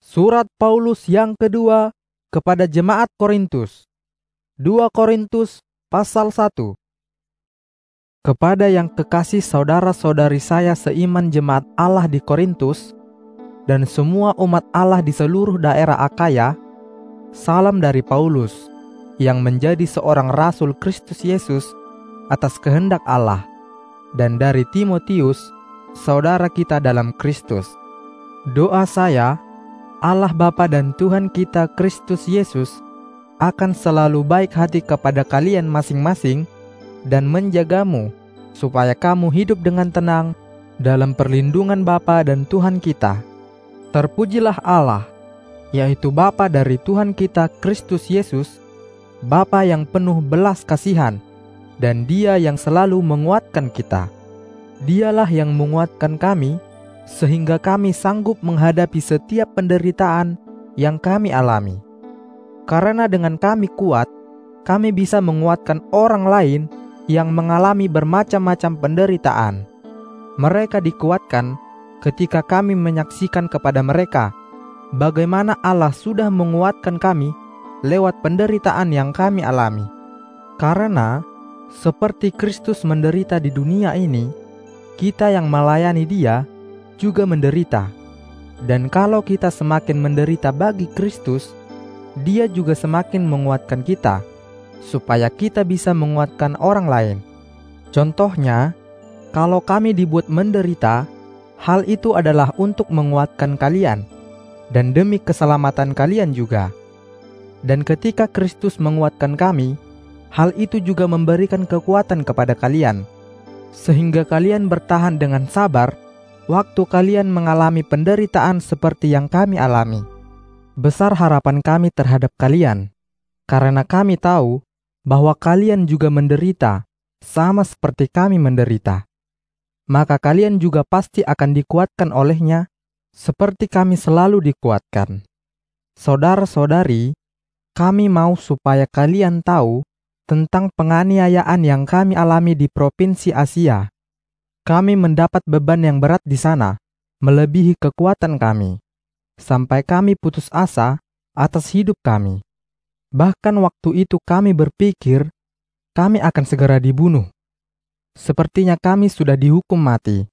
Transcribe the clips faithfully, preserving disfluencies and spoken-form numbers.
Surat Paulus yang kedua kepada jemaat Korintus. dua Korintus pasal satu. Kepada yang kekasih saudara-saudari saya seiman jemaat Allah di Korintus dan semua umat Allah di seluruh daerah Akaya, salam dari Paulus yang menjadi seorang rasul Kristus Yesus atas kehendak Allah, dan dari Timotius, saudara kita dalam Kristus. Doa saya, Allah Bapa dan Tuhan kita Kristus Yesus akan selalu baik hati kepada kalian masing-masing dan menjagamu, supaya kamu hidup dengan tenang dalam perlindungan Bapa dan Tuhan kita. Terpujilah Allah, yaitu Bapa dari Tuhan kita Kristus Yesus, Bapa yang penuh belas kasihan, dan Dia yang selalu menguatkan kita. Dialah yang menguatkan kami, sehingga kami sanggup menghadapi setiap penderitaan yang kami alami. Karena dengan kami kuat, kami bisa menguatkan orang lain yang mengalami bermacam-macam penderitaan. Mereka dikuatkan ketika kami menyaksikan kepada mereka bagaimana Allah sudah menguatkan kami lewat penderitaan yang kami alami. Karena seperti Kristus menderita di dunia ini, kita yang melayani Dia juga menderita. Dan kalau kita semakin menderita bagi Kristus, Dia juga semakin menguatkan kita, supaya kita bisa menguatkan orang lain. Contohnya, kalau kami dibuat menderita, hal itu adalah untuk menguatkan kalian, dan demi keselamatan kalian juga. Dan ketika Kristus menguatkan kami, hal itu juga memberikan kekuatan kepada kalian, sehingga kalian bertahan dengan sabar waktu kalian mengalami penderitaan seperti yang kami alami. Besar harapan kami terhadap kalian, karena kami tahu bahwa kalian juga menderita sama seperti kami menderita. Maka kalian juga pasti akan dikuatkan olehnya seperti kami selalu dikuatkan. Saudara-saudari, kami mau supaya kalian tahu tentang penganiayaan yang kami alami di provinsi Asia. Kami mendapat beban yang berat di sana, melebihi kekuatan kami, sampai kami putus asa atas hidup kami. Bahkan waktu itu kami berpikir kami akan segera dibunuh. Sepertinya kami sudah dihukum mati.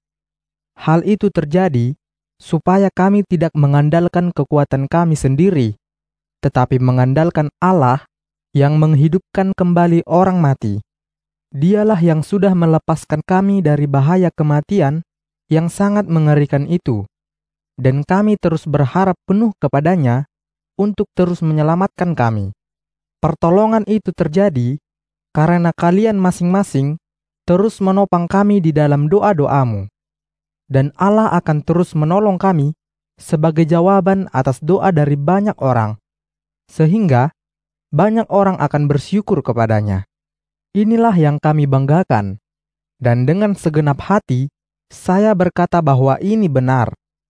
Hal itu terjadi supaya kami tidak mengandalkan kekuatan kami sendiri, tetapi mengandalkan Allah yang menghidupkan kembali orang mati. Dialah yang sudah melepaskan kami dari bahaya kematian yang sangat mengerikan itu, dan kami terus berharap penuh kepadanya untuk terus menyelamatkan kami. Pertolongan itu terjadi karena kalian masing-masing terus menopang kami di dalam doa-doamu, dan Allah akan terus menolong kami sebagai jawaban atas doa dari banyak orang, sehingga banyak orang akan bersyukur kepadanya. Inilah yang kami banggakan, dan dengan segenap hati saya berkata bahwa ini benar.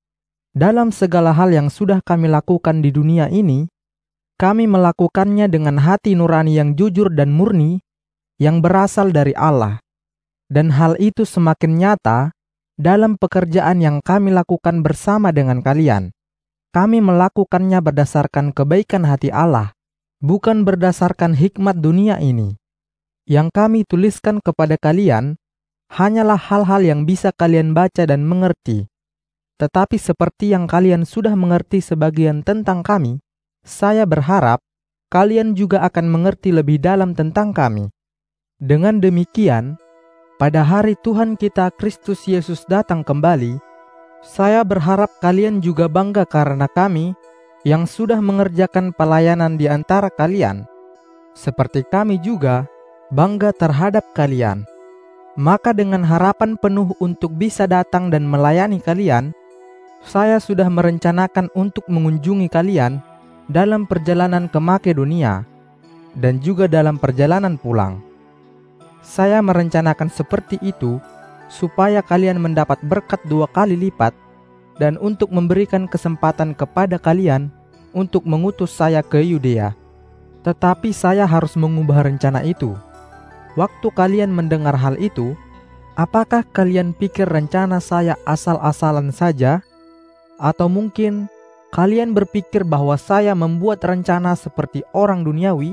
Dalam segala hal yang sudah kami lakukan di dunia ini, kami melakukannya dengan hati nurani yang jujur dan murni yang berasal dari Allah. Dan hal itu semakin nyata dalam pekerjaan yang kami lakukan bersama dengan kalian. Kami melakukannya berdasarkan kebaikan hati Allah, bukan berdasarkan hikmat dunia ini. Yang kami tuliskan kepada kalian hanyalah hal-hal yang bisa kalian baca dan mengerti. Tetapi seperti yang kalian sudah mengerti sebagian tentang kami, saya berharap kalian juga akan mengerti lebih dalam tentang kami. Dengan demikian, pada hari Tuhan kita Kristus Yesus datang kembali, saya berharap kalian juga bangga karena kami yang sudah mengerjakan pelayanan di antara kalian, seperti kami juga bangga terhadap kalian. Maka dengan harapan penuh untuk bisa datang dan melayani kalian, saya sudah merencanakan untuk mengunjungi kalian dalam perjalanan ke Makedonia dan juga dalam perjalanan pulang. Saya merencanakan seperti itu supaya kalian mendapat berkat dua kali lipat dan untuk memberikan kesempatan kepada kalian untuk mengutus saya ke Yudea. Tetapi saya harus mengubah rencana itu. Waktu kalian mendengar hal itu, apakah kalian pikir rencana saya asal-asalan saja? Atau mungkin kalian berpikir bahwa saya membuat rencana seperti orang duniawi,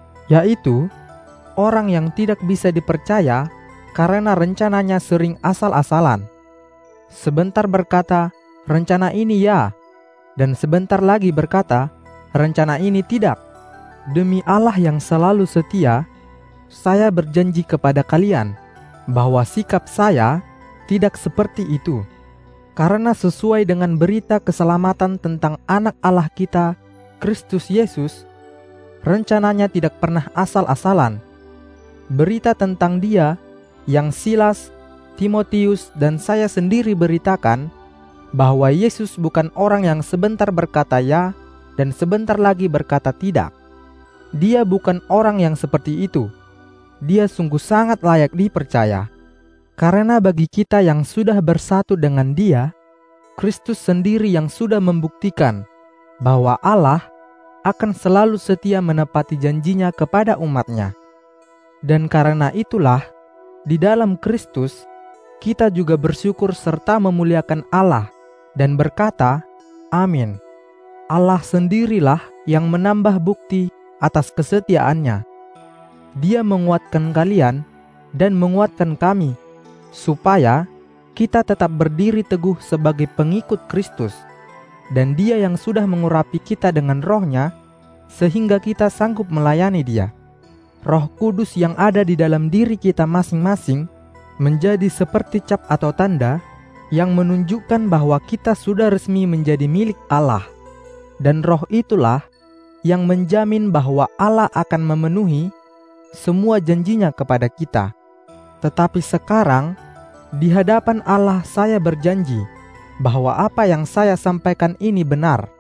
yaitu orang yang tidak bisa dipercaya karena rencananya sering asal-asalan. Sebentar berkata, rencana ini ya, dan sebentar lagi berkata, rencana ini tidak. Demi Allah yang selalu setia, saya berjanji kepada kalian bahwa sikap saya tidak seperti itu. Karena sesuai dengan berita keselamatan tentang anak Allah kita, Kristus Yesus, rencananya tidak pernah asal-asalan. Berita tentang Dia yang Silas, Timotius, dan saya sendiri beritakan bahwa Yesus bukan orang yang sebentar berkata ya dan sebentar lagi berkata tidak. Dia bukan orang yang seperti itu. Dia sungguh sangat layak dipercaya. Karena bagi kita yang sudah bersatu dengan Dia, Kristus sendiri yang sudah membuktikan bahwa Allah akan selalu setia menepati janjinya kepada umatnya. Dan karena itulah, di dalam Kristus, kita juga bersyukur serta memuliakan Allah dan berkata, Amin. Allah sendirilah yang menambah bukti atas kesetiaannya. Dia menguatkan kalian dan menguatkan kami, supaya kita tetap berdiri teguh sebagai pengikut Kristus. Dan Dia yang sudah mengurapi kita dengan roh-Nya, sehingga kita sanggup melayani Dia. Roh Kudus yang ada di dalam diri kita masing-masing menjadi seperti cap atau tanda yang menunjukkan bahwa kita sudah resmi menjadi milik Allah. Dan roh itulah yang menjamin bahwa Allah akan memenuhi semua janjinya kepada kita. Tetapi sekarang, di hadapan Allah saya berjanji bahwa apa yang saya sampaikan ini benar.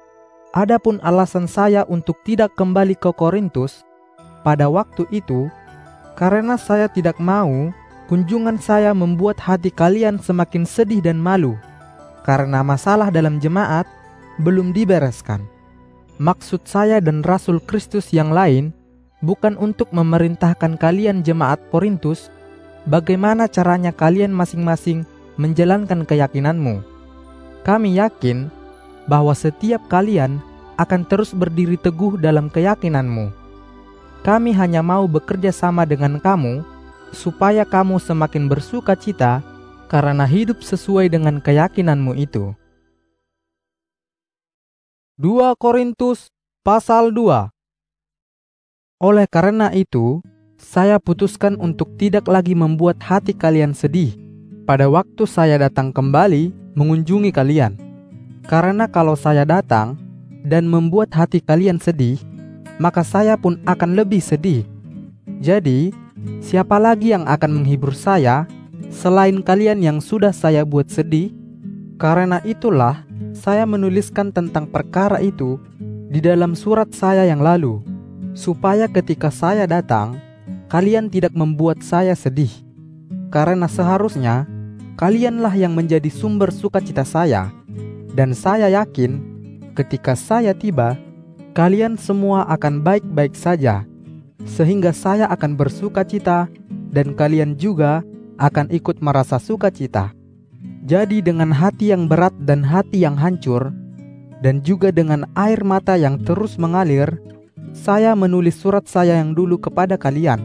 Adapun alasan saya untuk tidak kembali ke Korintus pada waktu itu, karena saya tidak mau kunjungan saya membuat hati kalian semakin sedih dan malu, karena masalah dalam jemaat belum dibereskan. Maksud saya dan Rasul Kristus yang lain bukan untuk memerintahkan kalian jemaat Korintus bagaimana caranya kalian masing-masing menjalankan keyakinanmu. Kami yakin bahwa setiap kalian akan terus berdiri teguh dalam keyakinanmu. Kami hanya mau bekerja sama dengan kamu supaya kamu semakin bersuka cita karena hidup sesuai dengan keyakinanmu itu. dua Korintus pasal dua. Oleh karena itu, saya putuskan untuk tidak lagi membuat hati kalian sedih pada waktu saya datang kembali mengunjungi kalian. Karena kalau saya datang dan membuat hati kalian sedih, maka saya pun akan lebih sedih. Jadi, siapa lagi yang akan menghibur saya selain kalian yang sudah saya buat sedih? Karena itulah saya menuliskan tentang perkara itu di dalam surat saya yang lalu, supaya ketika saya datang, kalian tidak membuat saya sedih. Karena seharusnya kalianlah yang menjadi sumber sukacita saya. Dan saya yakin ketika saya tiba, kalian semua akan baik-baik saja, sehingga saya akan bersukacita dan kalian juga akan ikut merasa sukacita. Jadi dengan hati yang berat dan hati yang hancur, dan juga dengan air mata yang terus mengalir, saya menulis surat saya yang dulu kepada kalian.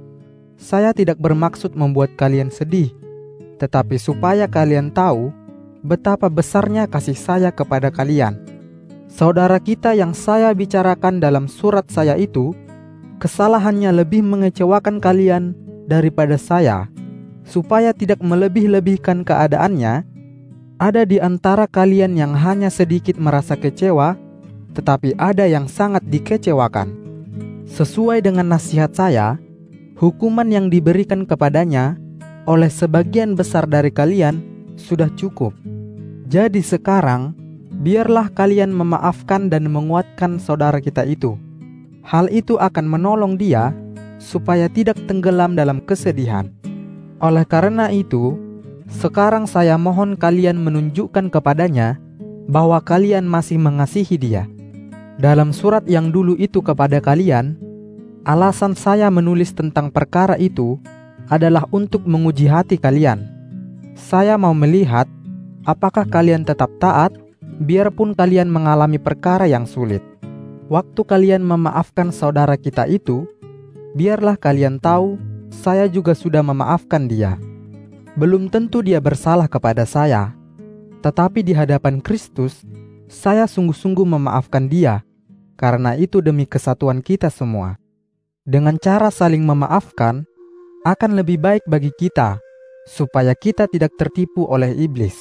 Saya tidak bermaksud membuat kalian sedih, tetapi supaya kalian tahu betapa besarnya kasih saya kepada kalian. Saudara kita yang saya bicarakan dalam surat saya itu, kesalahannya lebih mengecewakan kalian daripada saya. Supaya tidak melebih-lebihkan keadaannya, ada di antara kalian yang hanya sedikit merasa kecewa, tetapi ada yang sangat dikecewakan. Sesuai dengan nasihat saya, hukuman yang diberikan kepadanya oleh sebagian besar dari kalian sudah cukup. Jadi sekarang, biarlah kalian memaafkan dan menguatkan saudara kita itu. Hal itu akan menolong dia supaya tidak tenggelam dalam kesedihan. Oleh karena itu, sekarang saya mohon kalian menunjukkan kepadanya bahwa kalian masih mengasihi dia. Dalam surat yang dulu itu kepada kalian, alasan saya menulis tentang perkara itu adalah untuk menguji hati kalian. Saya mau melihat apakah kalian tetap taat biarpun kalian mengalami perkara yang sulit, waktu kalian memaafkan saudara kita itu, biarlah kalian tahu saya juga sudah memaafkan dia. Belum tentu dia bersalah kepada saya, tetapi di hadapan Kristus, saya sungguh-sungguh memaafkan dia, karena itu demi kesatuan kita semua. Dengan cara saling memaafkan, akan lebih baik bagi kita, supaya kita tidak tertipu oleh iblis.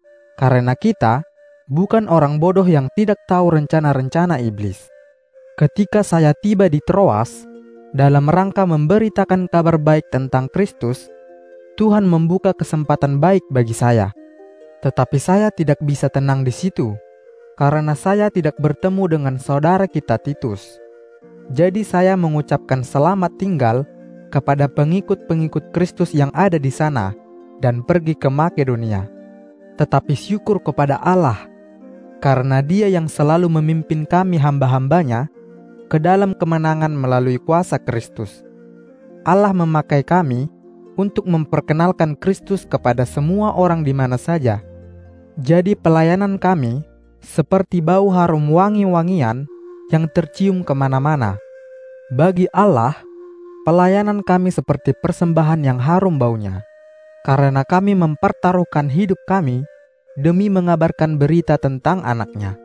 Karena kita bukan orang bodoh yang tidak tahu rencana-rencana iblis. Ketika saya tiba di Troas, dalam rangka memberitakan kabar baik tentang Kristus, Tuhan membuka kesempatan baik bagi saya. Tetapi saya tidak bisa tenang di situ, karena saya tidak bertemu dengan saudara kita Titus. Jadi saya mengucapkan selamat tinggal kepada pengikut-pengikut Kristus yang ada di sana dan pergi ke Makedonia. Tetapi syukur kepada Allah, karena Dia yang selalu memimpin kami hamba-hambanya ke dalam kemenangan melalui kuasa Kristus. Allah memakai kami untuk memperkenalkan Kristus kepada semua orang di mana saja. Jadi pelayanan kami seperti bau harum wangi-wangian yang tercium kemana-mana. Bagi Allah, pelayanan kami seperti persembahan yang harum baunya, karena kami mempertaruhkan hidup kami demi mengabarkan berita tentang anaknya.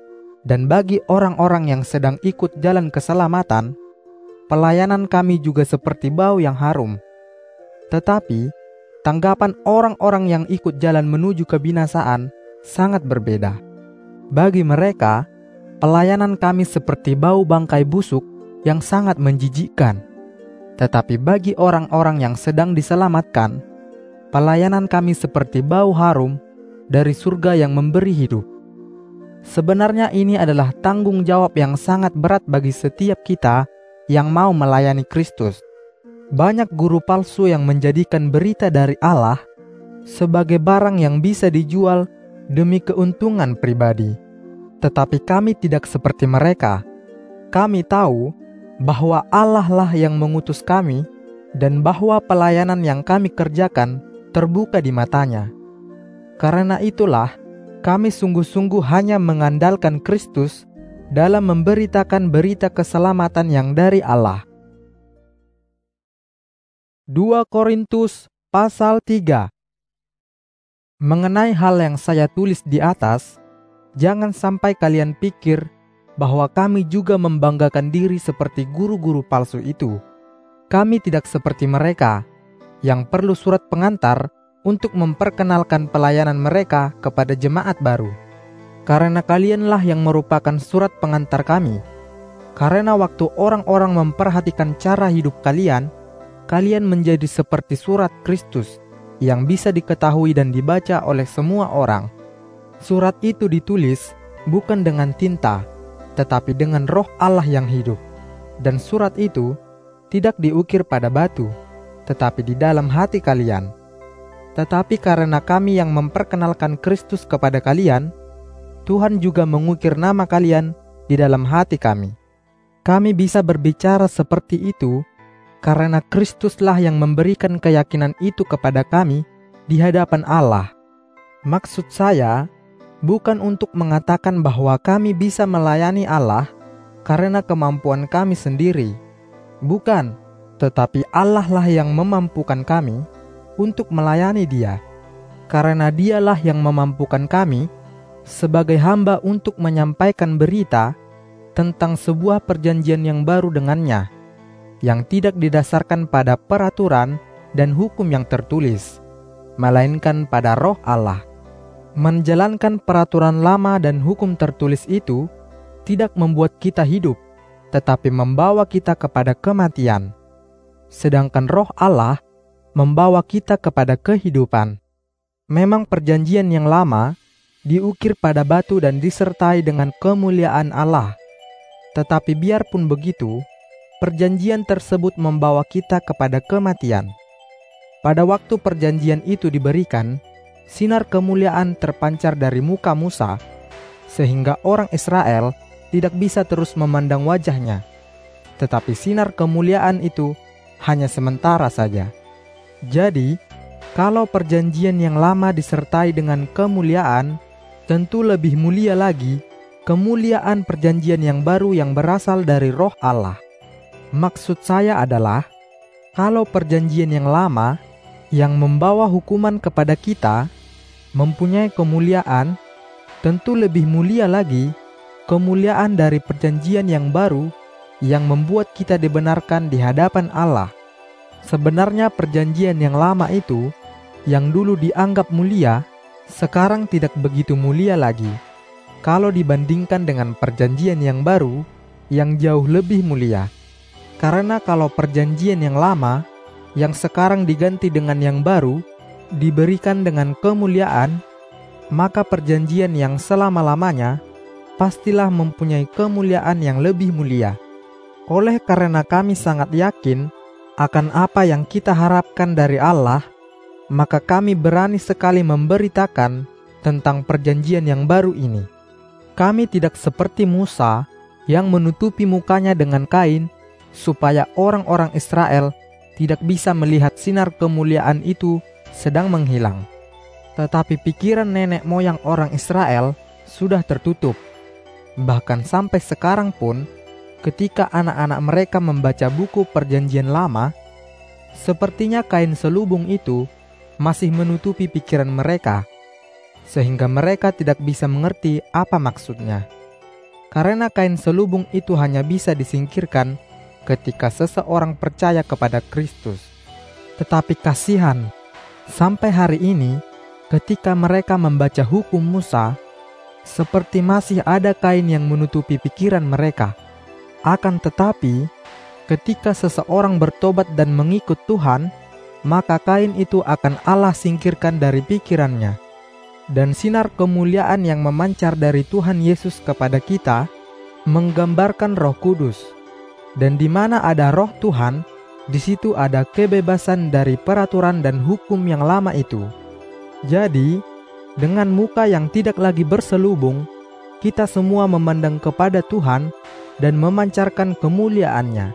Dan bagi orang-orang yang sedang ikut jalan keselamatan, pelayanan kami juga seperti bau yang harum. Tetapi, tanggapan orang-orang yang ikut jalan menuju kebinasaan sangat berbeda. Bagi mereka, pelayanan kami seperti bau bangkai busuk yang sangat menjijikkan. Tetapi bagi orang-orang yang sedang diselamatkan, pelayanan kami seperti bau harum dari surga yang memberi hidup. Sebenarnya ini adalah tanggung jawab yang sangat berat bagi setiap kita yang mau melayani Kristus. Banyak guru palsu yang menjadikan berita dari Allah sebagai barang yang bisa dijual demi keuntungan pribadi. Tetapi kami tidak seperti mereka. Kami tahu bahwa Allah lah yang mengutus kami dan bahwa pelayanan yang kami kerjakan terbuka di matanya. Karena itulah kami sungguh-sungguh hanya mengandalkan Kristus dalam memberitakan berita keselamatan yang dari Allah. dua Korintus pasal tiga. Mengenai hal yang saya tulis di atas, jangan sampai kalian pikir bahwa kami juga membanggakan diri seperti guru-guru palsu itu. Kami tidak seperti mereka yang perlu surat pengantar untuk memperkenalkan pelayanan mereka kepada jemaat baru. Karena kalianlah yang merupakan surat pengantar kami. Karena waktu orang-orang memperhatikan cara hidup kalian, kalian menjadi seperti surat Kristus yang bisa diketahui dan dibaca oleh semua orang. Surat itu ditulis bukan dengan tinta, tetapi dengan Roh Allah yang hidup. Dan surat itu tidak diukir pada batu, tetapi di dalam hati kalian. Tetapi karena kami yang memperkenalkan Kristus kepada kalian, Tuhan juga mengukir nama kalian di dalam hati kami. Kami bisa berbicara seperti itu karena Kristuslah yang memberikan keyakinan itu kepada kami di hadapan Allah. Maksud saya bukan untuk mengatakan bahwa kami bisa melayani Allah karena kemampuan kami sendiri. Bukan, tetapi Allah lah yang memampukan kami untuk melayani Dia. Karena Dialah yang memampukan kami sebagai hamba untuk menyampaikan berita tentang sebuah perjanjian yang baru dengannya, yang tidak didasarkan pada peraturan dan hukum yang tertulis, melainkan pada Roh Allah. Menjalankan peraturan lama dan hukum tertulis itu tidak membuat kita hidup, tetapi membawa kita kepada kematian. Sedangkan Roh Allah membawa kita kepada kehidupan. Memang perjanjian yang lama diukir pada batu dan disertai dengan kemuliaan Allah. Tetapi biarpun begitu, perjanjian tersebut membawa kita kepada kematian. Pada waktu perjanjian itu diberikan, sinar kemuliaan terpancar dari muka Musa, sehingga orang Israel tidak bisa terus memandang wajahnya. Tetapi sinar kemuliaan itu hanya sementara saja. Jadi, kalau perjanjian yang lama disertai dengan kemuliaan, tentu lebih mulia lagi kemuliaan perjanjian yang baru yang berasal dari Roh Allah. Maksud saya adalah, kalau perjanjian yang lama yang membawa hukuman kepada kita mempunyai kemuliaan, tentu lebih mulia lagi kemuliaan dari perjanjian yang baru yang membuat kita dibenarkan di hadapan Allah. Sebenarnya perjanjian yang lama itu, yang dulu dianggap mulia, sekarang tidak begitu mulia lagi kalau dibandingkan dengan perjanjian yang baru yang jauh lebih mulia. Karena kalau perjanjian yang lama yang sekarang diganti dengan yang baru diberikan dengan kemuliaan, maka perjanjian yang selama-lamanya pastilah mempunyai kemuliaan yang lebih mulia. Oleh karena kami sangat yakin akan apa yang kita harapkan dari Allah, maka kami berani sekali memberitakan tentang perjanjian yang baru ini. Kami tidak seperti Musa yang menutupi mukanya dengan kain supaya orang-orang Israel tidak bisa melihat sinar kemuliaan itu sedang menghilang. Tetapi pikiran nenek moyang orang Israel sudah tertutup. Bahkan sampai sekarang pun, ketika anak-anak mereka membaca buku perjanjian lama, sepertinya kain selubung itu masih menutupi pikiran mereka, sehingga mereka tidak bisa mengerti apa maksudnya. Karena kain selubung itu hanya bisa disingkirkan ketika seseorang percaya kepada Kristus. Tetapi kasihan, sampai hari ini, ketika mereka membaca hukum Musa, seperti masih ada kain yang menutupi pikiran mereka. Akan tetapi, ketika seseorang bertobat dan mengikut Tuhan, maka kain itu akan Allah singkirkan dari pikirannya. Dan sinar kemuliaan yang memancar dari Tuhan Yesus kepada kita menggambarkan Roh Kudus. Dan di mana ada Roh Tuhan, di situ ada kebebasan dari peraturan dan hukum yang lama itu. Jadi, dengan muka yang tidak lagi berselubung, kita semua memandang kepada Tuhan dan memancarkan kemuliaan-Nya.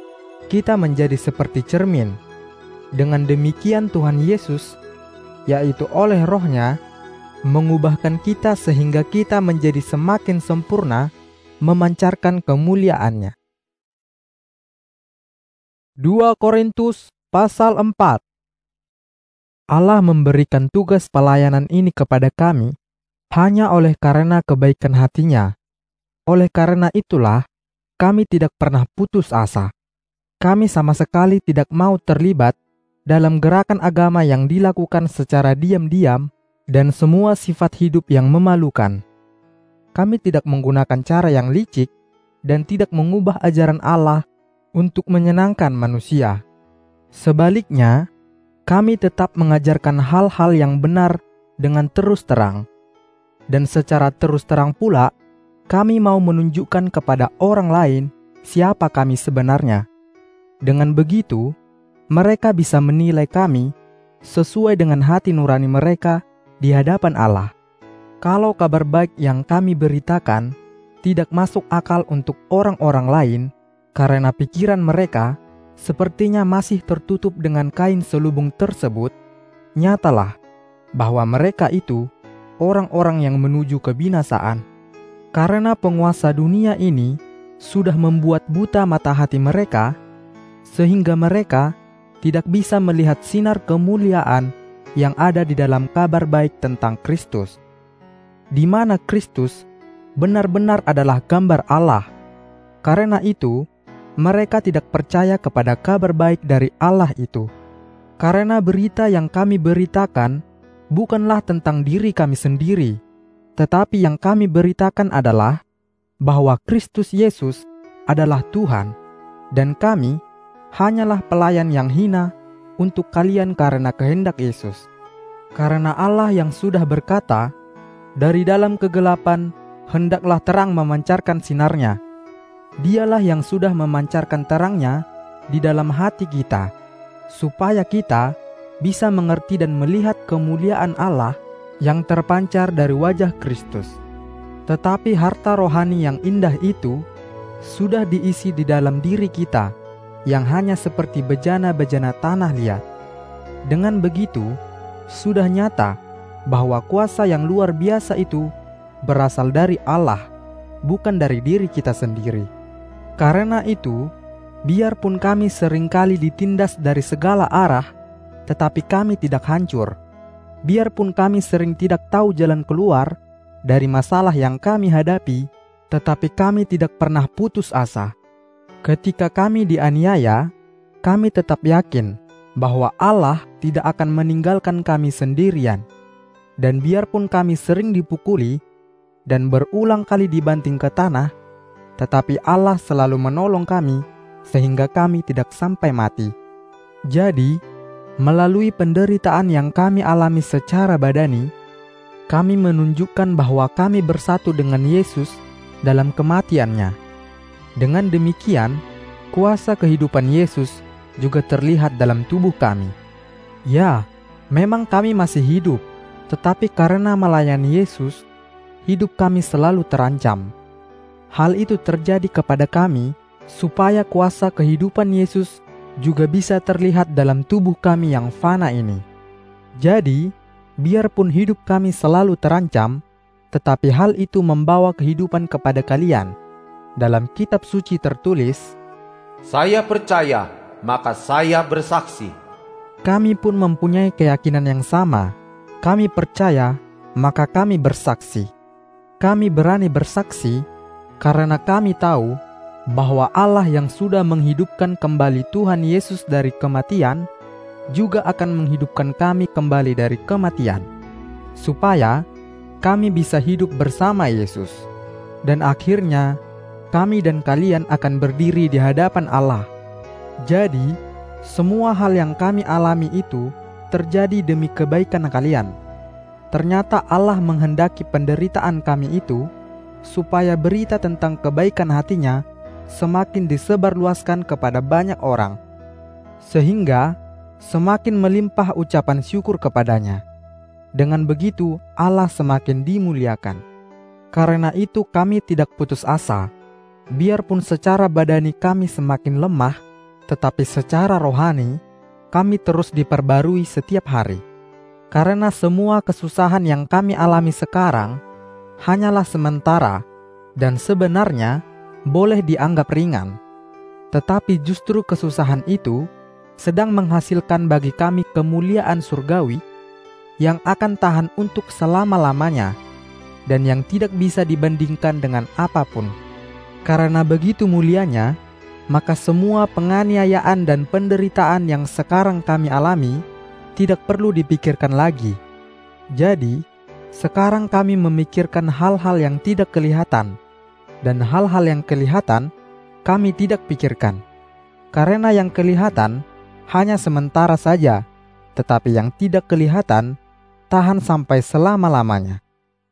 Kita menjadi seperti cermin. Dengan demikian Tuhan Yesus, yaitu oleh Roh-Nya, mengubahkan kita sehingga kita menjadi semakin sempurna memancarkan kemuliaan-Nya. dua Korintus pasal empat. Allah memberikan tugas pelayanan ini kepada kami hanya oleh karena kebaikan hati-Nya. Oleh karena itulah, kami tidak pernah putus asa. Kami sama sekali tidak mau terlibat dalam gerakan agama yang dilakukan secara diam-diam dan semua sifat hidup yang memalukan. Kami tidak menggunakan cara yang licik dan tidak mengubah ajaran Allah untuk menyenangkan manusia. Sebaliknya, kami tetap mengajarkan hal-hal yang benar dengan terus terang. Dan secara terus terang pula, kami mau menunjukkan kepada orang lain siapa kami sebenarnya. Dengan begitu, mereka bisa menilai kami sesuai dengan hati nurani mereka di hadapan Allah. Kalau kabar baik yang kami beritakan tidak masuk akal untuk orang-orang lain, karena pikiran mereka sepertinya masih tertutup dengan kain selubung tersebut, nyatalah bahwa mereka itu orang-orang yang menuju kebinasaan. Karena penguasa dunia ini sudah membuat buta mata hati mereka, sehingga mereka tidak bisa melihat sinar kemuliaan yang ada di dalam kabar baik tentang Kristus, di mana Kristus benar-benar adalah gambar Allah. Karena itu, mereka tidak percaya kepada kabar baik dari Allah itu. Karena berita yang kami beritakan bukanlah tentang diri kami sendiri, tetapi yang kami beritakan adalah bahwa Kristus Yesus adalah Tuhan, dan kami hanyalah pelayan yang hina untuk kalian karena kehendak Yesus. Karena Allah yang sudah berkata, "Dari dalam kegelapan hendaklah terang memancarkan sinarnya." Dialah yang sudah memancarkan terangnya di dalam hati kita, supaya kita bisa mengerti dan melihat kemuliaan Allah yang terpancar dari wajah Kristus. Tetapi harta rohani yang indah itu sudah diisi di dalam diri kita, yang hanya seperti bejana-bejana tanah liat. Dengan begitu, sudah nyata bahwa kuasa yang luar biasa itu berasal dari Allah, bukan dari diri kita sendiri. Karena itu, biarpun kami seringkali ditindas dari segala arah, tetapi kami tidak hancur. Biarpun kami sering tidak tahu jalan keluar dari masalah yang kami hadapi, tetapi kami tidak pernah putus asa. Ketika kami dianiaya, kami tetap yakin bahwa Allah tidak akan meninggalkan kami sendirian. Dan biarpun kami sering dipukuli dan berulang kali dibanting ke tanah, tetapi Allah selalu menolong kami sehingga kami tidak sampai mati. Jadi, melalui penderitaan yang kami alami secara badani, kami menunjukkan bahwa kami bersatu dengan Yesus dalam kematiannya. Dengan demikian, kuasa kehidupan Yesus juga terlihat dalam tubuh kami. Ya, memang kami masih hidup, tetapi karena melayani Yesus, hidup kami selalu terancam. Hal itu terjadi kepada kami supaya kuasa kehidupan Yesus juga bisa terlihat dalam tubuh kami yang fana ini. Jadi, biarpun hidup kami selalu terancam, tetapi hal itu membawa kehidupan kepada kalian. Dalam kitab suci tertulis, "Saya percaya, maka saya bersaksi." Kami pun mempunyai keyakinan yang sama. Kami percaya, maka kami bersaksi. Kami berani bersaksi karena kami tahu bahwa Allah yang sudah menghidupkan kembali Tuhan Yesus dari kematian juga akan menghidupkan kami kembali dari kematian, supaya kami bisa hidup bersama Yesus. Dan akhirnya, kami dan kalian akan berdiri di hadapan Allah. Jadi, semua hal yang kami alami itu terjadi demi kebaikan kalian. Ternyata Allah menghendaki penderitaan kami itu supaya berita tentang kebaikan hatinya semakin disebarluaskan kepada banyak orang, sehingga semakin melimpah ucapan syukur kepadanya. Dengan begitu, Allah semakin dimuliakan. Karena itu kami tidak putus asa. Biarpun secara badani kami semakin lemah, tetapi secara rohani kami terus diperbarui setiap hari. Karena semua kesusahan yang kami alami sekarang hanyalah sementara dan sebenarnya boleh dianggap ringan. Tetapi justru kesusahan itu sedang menghasilkan bagi kami kemuliaan surgawi yang akan tahan untuk selama-lamanya dan yang tidak bisa dibandingkan dengan apapun. Karena begitu mulianya, maka semua penganiayaan dan penderitaan yang sekarang kami alami tidak perlu dipikirkan lagi. Jadi, sekarang kami memikirkan hal-hal yang tidak kelihatan, dan hal-hal yang kelihatan kami tidak pikirkan. Karena yang kelihatan hanya sementara saja, tetapi yang tidak kelihatan tahan sampai selama-lamanya.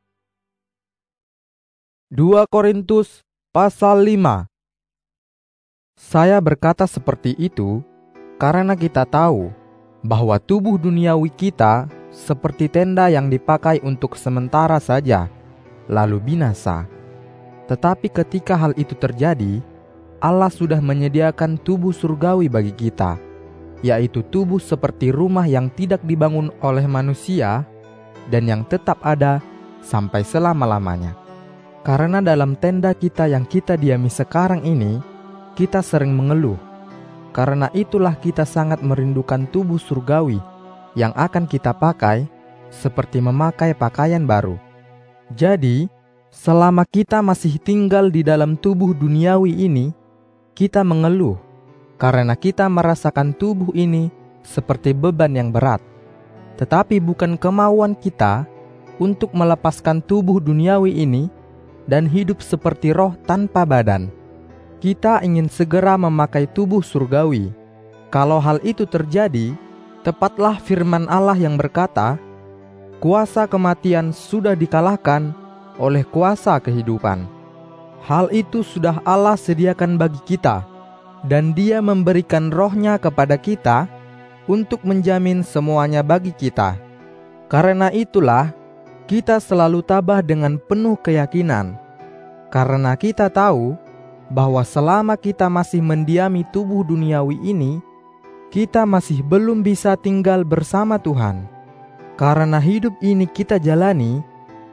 dua Korintus pasal lima. Saya berkata seperti itu karena kita tahu bahwa tubuh duniawi kita seperti tenda yang dipakai untuk sementara saja, lalu binasa. Tetapi ketika hal itu terjadi, Allah sudah menyediakan tubuh surgawi bagi kita, yaitu tubuh seperti rumah yang tidak dibangun oleh manusia dan yang tetap ada sampai selama-lamanya. Karena dalam tenda kita yang kita diami sekarang ini, kita sering mengeluh. Karena itulah kita sangat merindukan tubuh surgawi yang akan kita pakai seperti memakai pakaian baru. Jadi, selama kita masih tinggal di dalam tubuh duniawi ini, kita mengeluh karena kita merasakan tubuh ini seperti beban yang berat. Tetapi bukan kemauan kita untuk melepaskan tubuh duniawi ini dan hidup seperti roh tanpa badan. Kita ingin segera memakai tubuh surgawi. Kalau hal itu terjadi, tepatlah firman Allah yang berkata, "Kuasa kematian sudah dikalahkan oleh kuasa kehidupan." Hal itu sudah Allah sediakan bagi kita, dan Dia memberikan Roh-Nya kepada kita untuk menjamin semuanya bagi kita. Karena itulah kita selalu tabah dengan penuh keyakinan, karena kita tahu bahwa selama kita masih mendiami tubuh duniawi ini, kita masih belum bisa tinggal bersama Tuhan. Karena hidup ini kita jalani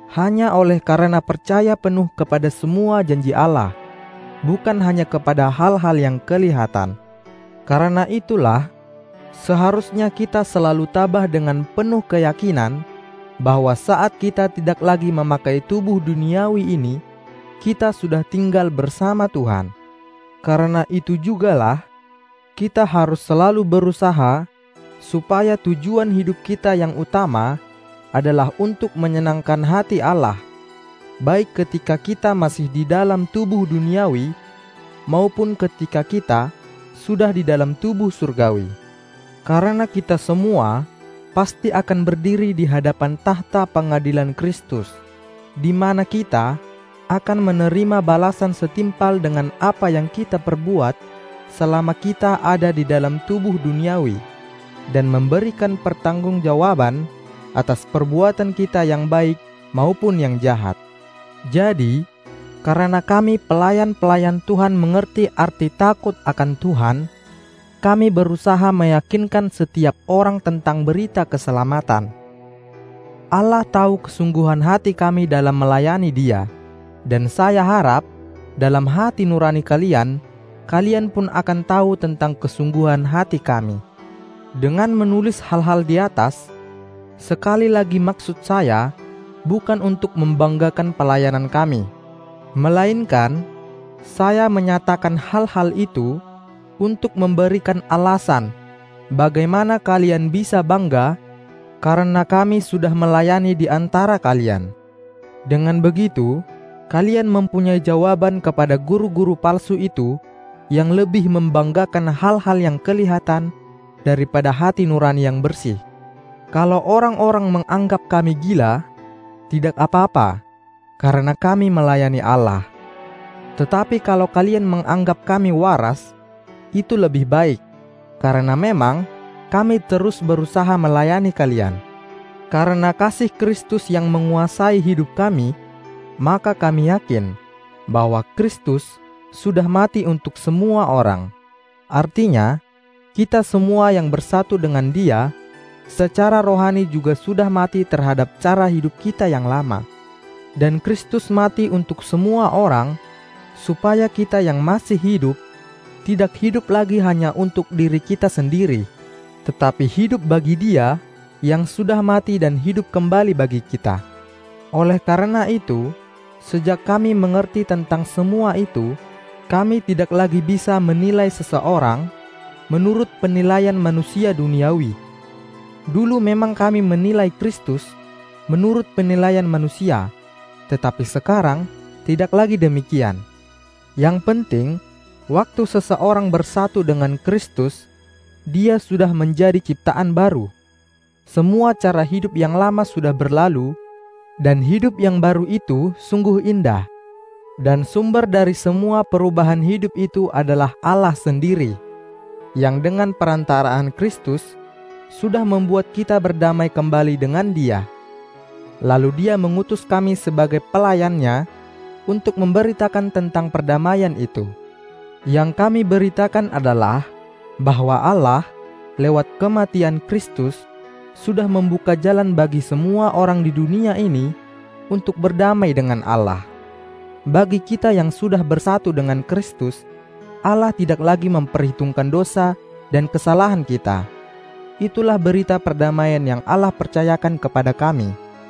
hanya oleh karena percaya penuh kepada semua janji Allah, bukan hanya kepada hal-hal yang kelihatan. Karena itulah, seharusnya kita selalu tabah dengan penuh keyakinan bahwa saat kita tidak lagi memakai tubuh duniawi ini, kita sudah tinggal bersama Tuhan. Karena itu jugalah, kita harus selalu berusaha supaya tujuan hidup kita yang utama adalah untuk menyenangkan hati Allah, baik ketika kita masih di dalam tubuh duniawi maupun ketika kita sudah di dalam tubuh surgawi. Karena kita semua pasti akan berdiri di hadapan tahta pengadilan Kristus, di mana kita akan menerima balasan setimpal dengan apa yang kita perbuat selama kita ada di dalam tubuh duniawi, dan memberikan pertanggungjawaban atas perbuatan kita yang baik maupun yang jahat. Jadi, karena kami pelayan-pelayan Tuhan mengerti arti takut akan Tuhan, kami berusaha meyakinkan setiap orang tentang berita keselamatan. Allah tahu kesungguhan hati kami dalam melayani Dia, dan saya harap dalam hati nurani kalian, kalian pun akan tahu tentang kesungguhan hati kami. Dengan menulis hal-hal di atas, sekali lagi maksud saya bukan untuk membanggakan pelayanan kami, melainkan saya menyatakan hal-hal itu untuk memberikan alasan bagaimana kalian bisa bangga karena kami sudah melayani di antara kalian. Dengan begitu, kalian mempunyai jawaban kepada guru-guru palsu itu yang lebih membanggakan hal-hal yang kelihatan daripada hati nurani yang bersih. Kalau orang-orang menganggap kami gila, tidak apa-apa, karena kami melayani Allah. Tetapi kalau kalian menganggap kami waras, itu lebih baik, karena memang kami terus berusaha melayani kalian. Karena kasih Kristus yang menguasai hidup kami, maka kami yakin bahwa Kristus sudah mati untuk semua orang. Artinya, kita semua yang bersatu dengan Dia secara rohani juga sudah mati terhadap cara hidup kita yang lama. Dan Kristus mati untuk semua orang, supaya kita yang masih hidup tidak hidup lagi hanya untuk diri kita sendiri, tetapi hidup bagi Dia yang sudah mati dan hidup kembali bagi kita. Oleh karena itu, sejak kami mengerti tentang semua itu, kami tidak lagi bisa menilai seseorang menurut penilaian manusia duniawi. Dulu memang kami menilai Kristus menurut penilaian manusia, tetapi sekarang tidak lagi demikian. Yang penting, waktu seseorang bersatu dengan Kristus, dia sudah menjadi ciptaan baru. Semua cara hidup yang lama sudah berlalu, dan hidup yang baru itu sungguh indah. Dan sumber dari semua perubahan hidup itu adalah Allah sendiri, yang dengan perantaraan Kristus sudah membuat kita berdamai kembali dengan Dia. Lalu Dia mengutus kami sebagai pelayannya untuk memberitakan tentang perdamaian itu. Yang kami beritakan adalah bahwa Allah lewat kematian Kristus sudah membuka jalan bagi semua orang di dunia ini untuk berdamai dengan Allah. Bagi kita yang sudah bersatu dengan Kristus, Allah tidak lagi memperhitungkan dosa dan kesalahan kita. Itulah berita perdamaian yang Allah percayakan kepada kami.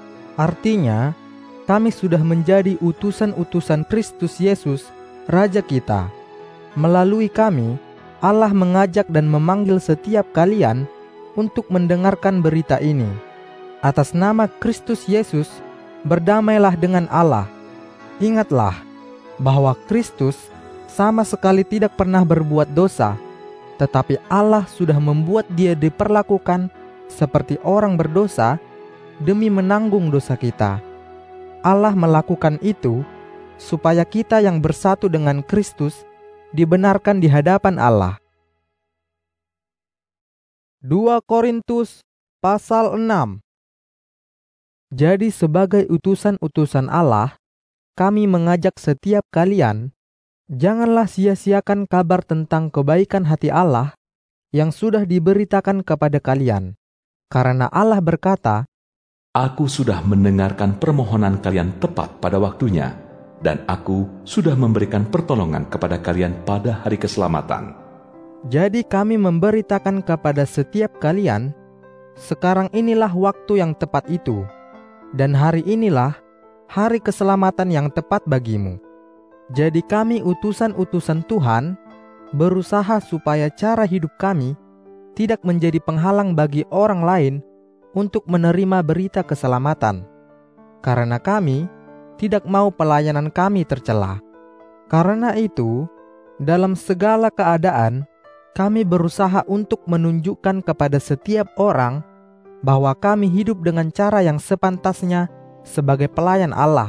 Artinya, kami sudah menjadi utusan-utusan Kristus Yesus, Raja kita. Melalui kami, Allah mengajak dan memanggil setiap kalian untuk mendengarkan berita ini. Atas nama Kristus Yesus, berdamailah dengan Allah. Ingatlah bahwa Kristus sama sekali tidak pernah berbuat dosa, tetapi Allah sudah membuat Dia diperlakukan seperti orang berdosa demi menanggung dosa kita. Allah melakukan itu supaya kita yang bersatu dengan Kristus dibenarkan di hadapan Allah. dua Korintus pasal enam. Jadi sebagai utusan-utusan Allah, kami mengajak setiap kalian, janganlah sia-siakan kabar tentang kebaikan hati Allah yang sudah diberitakan kepada kalian. Karena Allah berkata, Aku sudah mendengarkan permohonan kalian tepat pada waktunya, dan aku sudah memberikan pertolongan kepada kalian pada hari keselamatan. Jadi kami memberitakan kepada setiap kalian, sekarang inilah waktu yang tepat itu, dan hari inilah hari keselamatan yang tepat bagimu. Jadi kami utusan-utusan Tuhan berusaha supaya cara hidup kami tidak menjadi penghalang bagi orang lain untuk menerima berita keselamatan, karena kami tidak mau pelayanan kami tercela. Karena itu, dalam segala keadaan, kami berusaha untuk menunjukkan kepada setiap orang bahwa kami hidup dengan cara yang sepantasnya sebagai pelayan Allah,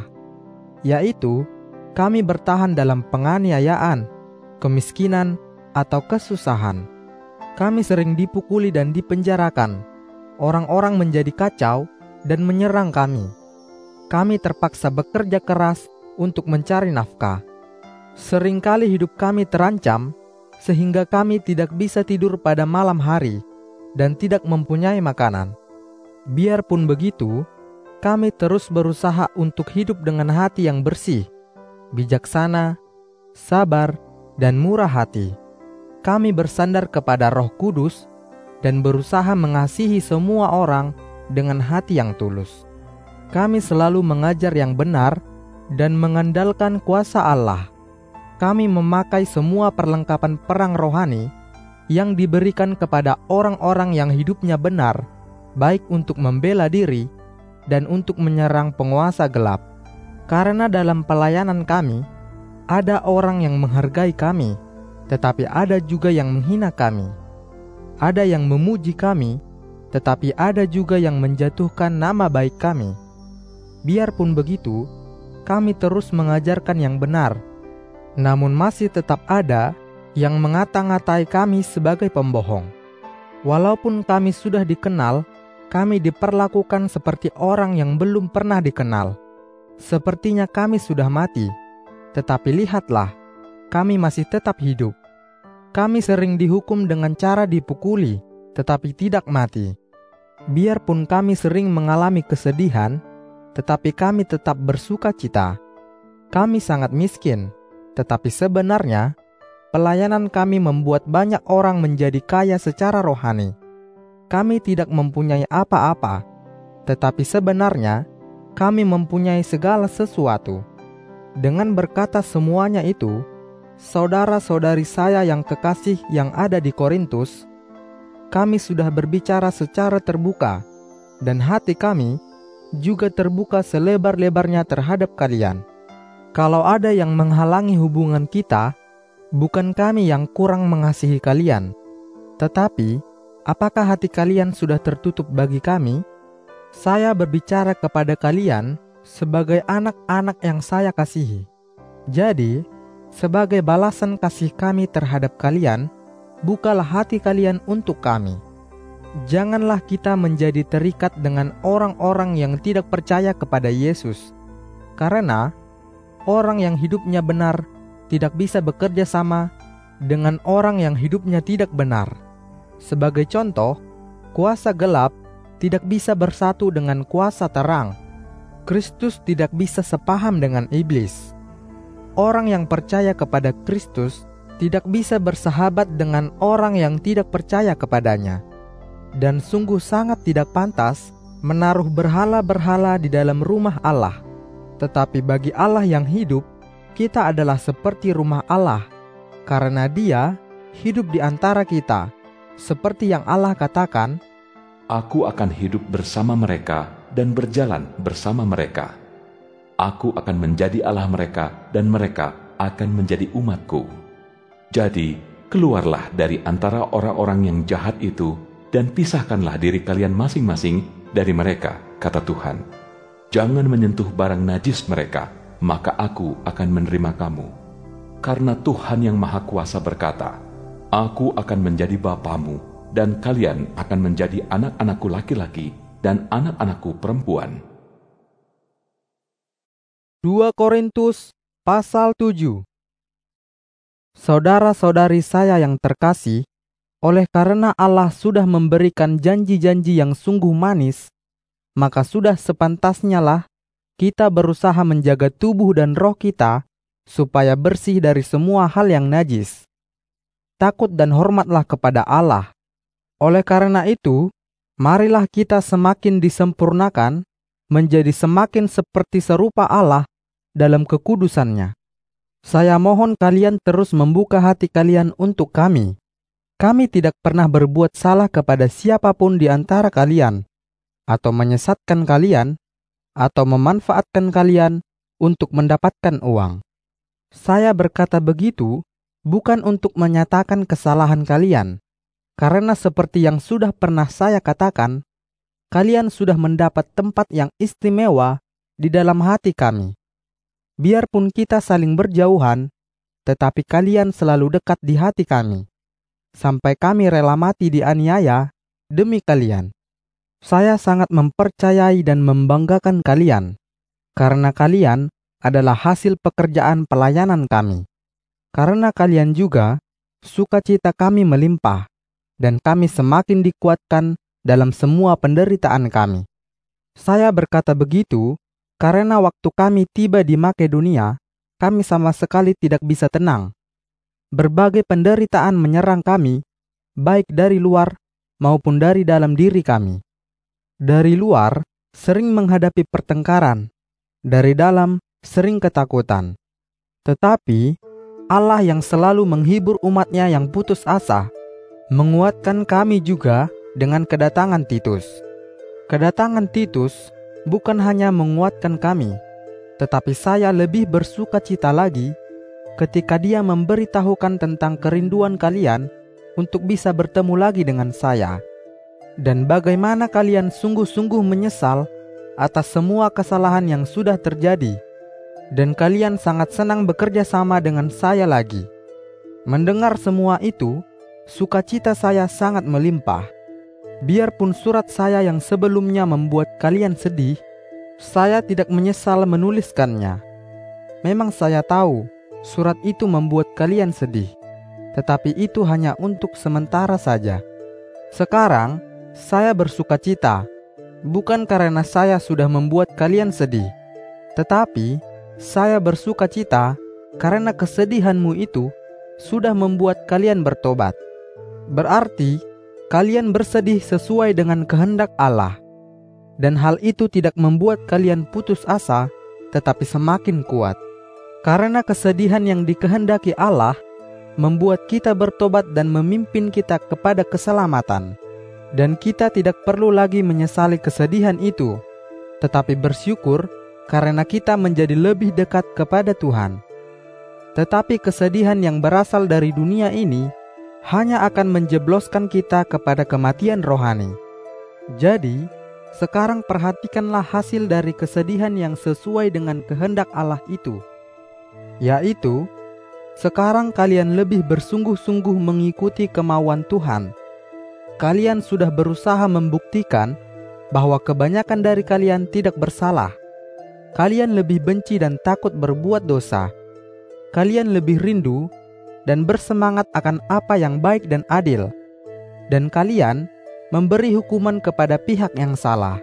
yaitu kami bertahan dalam penganiayaan, kemiskinan, atau kesusahan. Kami sering dipukuli dan dipenjarakan. Orang-orang menjadi kacau dan menyerang kami. Kami terpaksa bekerja keras untuk mencari nafkah. Seringkali hidup kami terancam sehingga kami tidak bisa tidur pada malam hari dan tidak mempunyai makanan. Biarpun begitu, kami terus berusaha untuk hidup dengan hati yang bersih, bijaksana, sabar, dan murah hati. Kami bersandar kepada Roh Kudus dan berusaha mengasihi semua orang dengan hati yang tulus. Kami selalu mengajar yang benar dan mengandalkan kuasa Allah. Kami memakai semua perlengkapan perang rohani yang diberikan kepada orang-orang yang hidupnya benar, baik untuk membela diri dan untuk menyerang penguasa gelap. Karena dalam pelayanan kami, ada orang yang menghargai kami, tetapi ada juga yang menghina kami. Ada yang memuji kami, tetapi ada juga yang menjatuhkan nama baik kami. Biarpun begitu, kami terus mengajarkan yang benar, namun masih tetap ada yang mengata-ngatai kami sebagai pembohong. Walaupun kami sudah dikenal, kami diperlakukan seperti orang yang belum pernah dikenal. Sepertinya kami sudah mati, tetapi lihatlah, kami masih tetap hidup. Kami sering dihukum dengan cara dipukuli, tetapi tidak mati. Biarpun kami sering mengalami kesedihan, tetapi kami tetap bersuka cita. Kami sangat miskin, tetapi sebenarnya pelayanan kami membuat banyak orang menjadi kaya secara rohani. Kami tidak mempunyai apa-apa, tetapi sebenarnya kami mempunyai segala sesuatu. Dengan berkata semuanya itu, saudara-saudari saya yang kekasih yang ada di Korintus, kami sudah berbicara secara terbuka, dan hati kami juga terbuka selebar-lebarnya terhadap kalian. Kalau ada yang menghalangi hubungan kita, bukan kami yang kurang mengasihi kalian, tetapi apakah hati kalian sudah tertutup bagi kami? Saya berbicara kepada kalian sebagai anak-anak yang saya kasihi. Jadi, sebagai balasan kasih kami terhadap kalian, bukalah hati kalian untuk kami. Janganlah kita menjadi terikat dengan orang-orang yang tidak percaya kepada Yesus, karena orang yang hidupnya benar tidak bisa bekerja sama dengan orang yang hidupnya tidak benar. Sebagai contoh, kuasa gelap tidak bisa bersatu dengan kuasa terang. Kristus tidak bisa sepaham dengan iblis. Orang yang percaya kepada Kristus tidak bisa bersahabat dengan orang yang tidak percaya kepadanya. Dan sungguh sangat tidak pantas menaruh berhala-berhala di dalam rumah Allah. Tetapi bagi Allah yang hidup, kita adalah seperti rumah Allah, karena Dia hidup di antara kita. Seperti yang Allah katakan, Aku akan hidup bersama mereka dan berjalan bersama mereka. Aku akan menjadi Allah mereka dan mereka akan menjadi umatku. Jadi, keluarlah dari antara orang-orang yang jahat itu dan pisahkanlah diri kalian masing-masing dari mereka, kata Tuhan. Jangan menyentuh barang najis mereka, maka aku akan menerima kamu. Karena Tuhan yang Maha Kuasa berkata, Aku akan menjadi bapamu dan kalian akan menjadi anak-anakku laki-laki dan anak-anakku perempuan. dua Korintus pasal tujuh. Saudara-saudari saya yang terkasih, oleh karena Allah sudah memberikan janji-janji yang sungguh manis, maka sudah sepantasnya lah kita berusaha menjaga tubuh dan roh kita supaya bersih dari semua hal yang najis. Takut dan hormatlah kepada Allah. Oleh karena itu, marilah kita semakin disempurnakan menjadi semakin seperti serupa Allah dalam kekudusannya. Saya mohon kalian terus membuka hati kalian untuk kami. Kami tidak pernah berbuat salah kepada siapapun di antara kalian, atau menyesatkan kalian, atau memanfaatkan kalian untuk mendapatkan uang. Saya berkata begitu bukan untuk menyatakan kesalahan kalian, karena seperti yang sudah pernah saya katakan, kalian sudah mendapat tempat yang istimewa di dalam hati kami. Biarpun kita saling berjauhan, tetapi kalian selalu dekat di hati kami, sampai kami rela mati dianiaya demi kalian. Saya sangat mempercayai dan membanggakan kalian, karena kalian adalah hasil pekerjaan pelayanan kami. Karena kalian juga, sukacita kami melimpah, dan kami semakin dikuatkan dalam semua penderitaan kami. Saya berkata begitu karena waktu kami tiba di Makedonia, kami sama sekali tidak bisa tenang. Berbagai penderitaan menyerang kami, baik dari luar maupun dari dalam diri kami. Dari luar, sering menghadapi pertengkaran. Dari dalam, sering ketakutan. Tetapi, Allah yang selalu menghibur umatnya yang putus asa, menguatkan kami juga dengan kedatangan Titus. Kedatangan Titus bukan hanya menguatkan kami, tetapi saya lebih bersuka cita lagi ketika dia memberitahukan tentang kerinduan kalian untuk bisa bertemu lagi dengan saya, dan bagaimana kalian sungguh-sungguh menyesal atas semua kesalahan yang sudah terjadi, dan kalian sangat senang bekerja sama dengan saya lagi. Mendengar semua itu, sukacita saya sangat melimpah. Biarpun surat saya yang sebelumnya membuat kalian sedih, saya tidak menyesal menuliskannya. Memang saya tahu surat itu membuat kalian sedih, tetapi itu hanya untuk sementara saja. Sekarang saya bersukacita, bukan karena saya sudah membuat kalian sedih, tetapi saya bersukacita karena kesedihanmu itu sudah membuat kalian bertobat. Berarti kalian bersedih sesuai dengan kehendak Allah, dan hal itu tidak membuat kalian putus asa, tetapi semakin kuat. Karena kesedihan yang dikehendaki Allah membuat kita bertobat dan memimpin kita kepada keselamatan, dan kita tidak perlu lagi menyesali kesedihan itu, tetapi bersyukur karena kita menjadi lebih dekat kepada Tuhan. Tetapi kesedihan yang berasal dari dunia ini hanya akan menjebloskan kita kepada kematian rohani. Jadi, sekarang perhatikanlah hasil dari kesedihan yang sesuai dengan kehendak Allah itu, yaitu, sekarang kalian lebih bersungguh-sungguh mengikuti kemauan Tuhan. Kalian sudah berusaha membuktikan bahwa kebanyakan dari kalian tidak bersalah. Kalian lebih benci dan takut berbuat dosa. Kalian lebih rindu dan bersemangat akan apa yang baik dan adil, dan kalian memberi hukuman kepada pihak yang salah.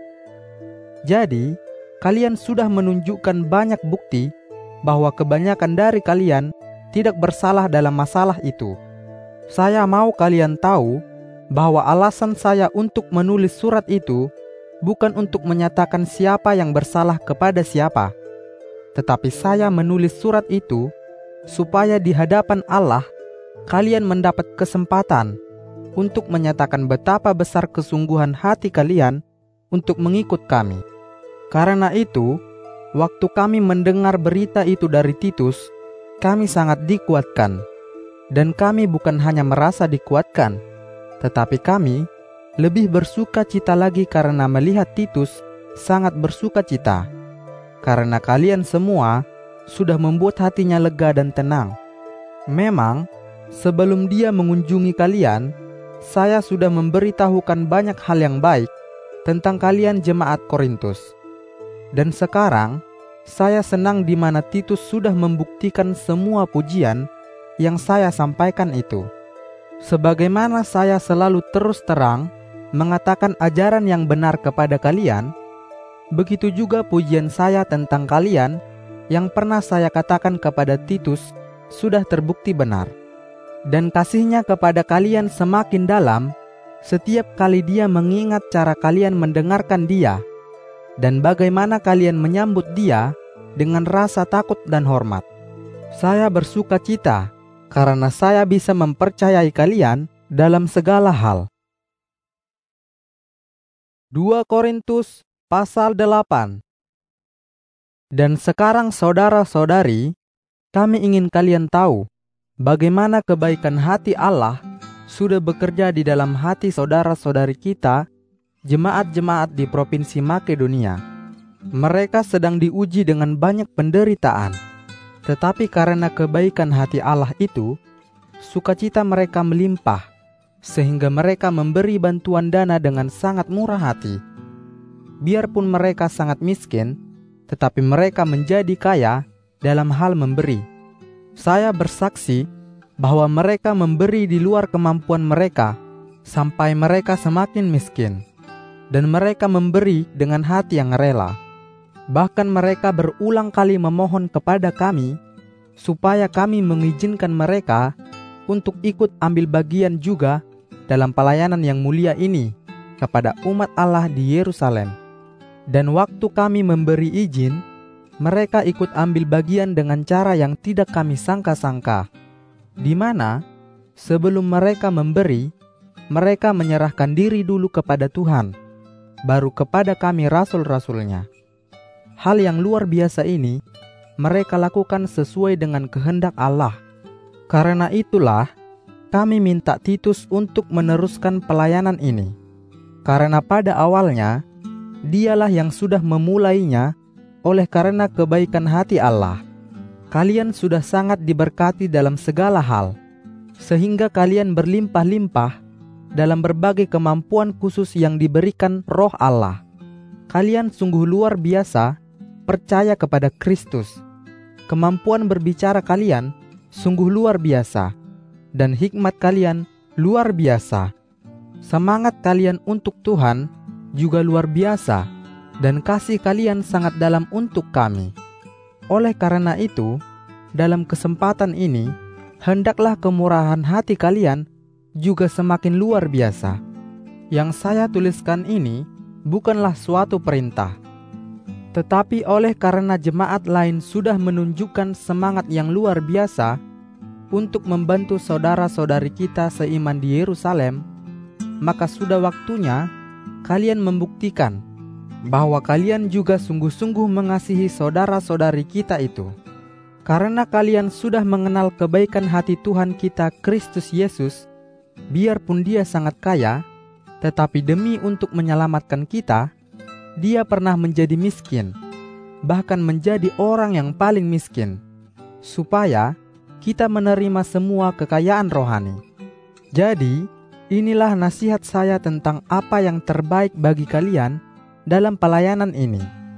Jadi, kalian sudah menunjukkan banyak bukti bahwa kebanyakan dari kalian tidak bersalah dalam masalah itu. Saya mau kalian tahu bahwa alasan saya untuk menulis surat itu bukan untuk menyatakan siapa yang bersalah kepada siapa, tetapi saya menulis surat itu supaya di hadapan Allah kalian mendapat kesempatan untuk menyatakan betapa besar kesungguhan hati kalian untuk mengikut kami. Karena itu, waktu kami mendengar berita itu dari Titus, kami sangat dikuatkan. Dan kami bukan hanya merasa dikuatkan, tetapi kami lebih bersuka cita lagi karena melihat Titus sangat bersuka cita, karena kalian semua sudah membuat hatinya lega dan tenang. Memang, sebelum dia mengunjungi kalian, saya sudah memberitahukan banyak hal yang baik tentang kalian jemaat Korintus. Dan sekarang, saya senang di mana Titus sudah membuktikan semua pujian yang saya sampaikan itu. Sebagaimana saya selalu terus terang mengatakan ajaran yang benar kepada kalian, Begitu juga pujian saya tentang kalian yang pernah saya katakan kepada Titus sudah terbukti benar. Dan kasihnya kepada kalian semakin dalam setiap kali dia mengingat cara kalian mendengarkan dia dan bagaimana kalian menyambut dia dengan rasa takut dan hormat. Saya bersuka cita karena saya bisa mempercayai kalian dalam segala hal. dua Korintus pasal delapan. Dan sekarang saudara-saudari, kami ingin kalian tahu bagaimana kebaikan hati Allah sudah bekerja di dalam hati saudara-saudari kita, jemaat-jemaat di provinsi Makedonia. Mereka sedang diuji dengan banyak penderitaan, tetapi karena kebaikan hati Allah itu, sukacita mereka melimpah, sehingga mereka memberi bantuan dana dengan sangat murah hati. Biarpun mereka sangat miskin, tetapi mereka menjadi kaya dalam hal memberi. Saya bersaksi bahwa mereka memberi di luar kemampuan mereka sampai mereka semakin miskin, dan mereka memberi dengan hati yang rela. Bahkan mereka berulang kali memohon kepada kami supaya kami mengizinkan mereka untuk ikut ambil bagian juga dalam pelayanan yang mulia ini kepada umat Allah di Yerusalem. Dan waktu kami memberi izin, mereka ikut ambil bagian dengan cara yang tidak kami sangka-sangka, di mana sebelum mereka memberi, mereka menyerahkan diri dulu kepada Tuhan, baru kepada kami rasul-rasulnya. Hal yang luar biasa ini mereka lakukan sesuai dengan kehendak Allah. Karena itulah kami minta Titus untuk meneruskan pelayanan ini. Karena pada awalnya dialah yang sudah memulainya oleh karena kebaikan hati Allah. Kalian sudah sangat diberkati dalam segala hal, sehingga kalian berlimpah-limpah dalam berbagai kemampuan khusus yang diberikan Roh Allah. Kalian sungguh luar biasa percaya kepada Kristus. Kemampuan berbicara kalian sungguh luar biasa, dan hikmat kalian luar biasa. Semangat kalian untuk Tuhan juga luar biasa, dan kasih kalian sangat dalam untuk kami. Oleh karena itu, dalam kesempatan ini, hendaklah kemurahan hati kalian juga semakin luar biasa. Yang saya tuliskan ini bukanlah suatu perintah, tetapi oleh karena jemaat lain sudah menunjukkan semangat yang luar biasa untuk membantu saudara-saudari kita seiman di Yerusalem, maka sudah waktunya kalian membuktikan bahwa kalian juga sungguh-sungguh mengasihi saudara-saudari kita itu. Karena kalian sudah mengenal kebaikan hati Tuhan kita Kristus Yesus, biarpun dia sangat kaya, tetapi demi untuk menyelamatkan kita, dia pernah menjadi miskin, bahkan menjadi orang yang paling miskin, supaya kita menerima semua kekayaan rohani. Jadi, inilah nasihat saya tentang apa yang terbaik bagi kalian dalam pelayanan ini.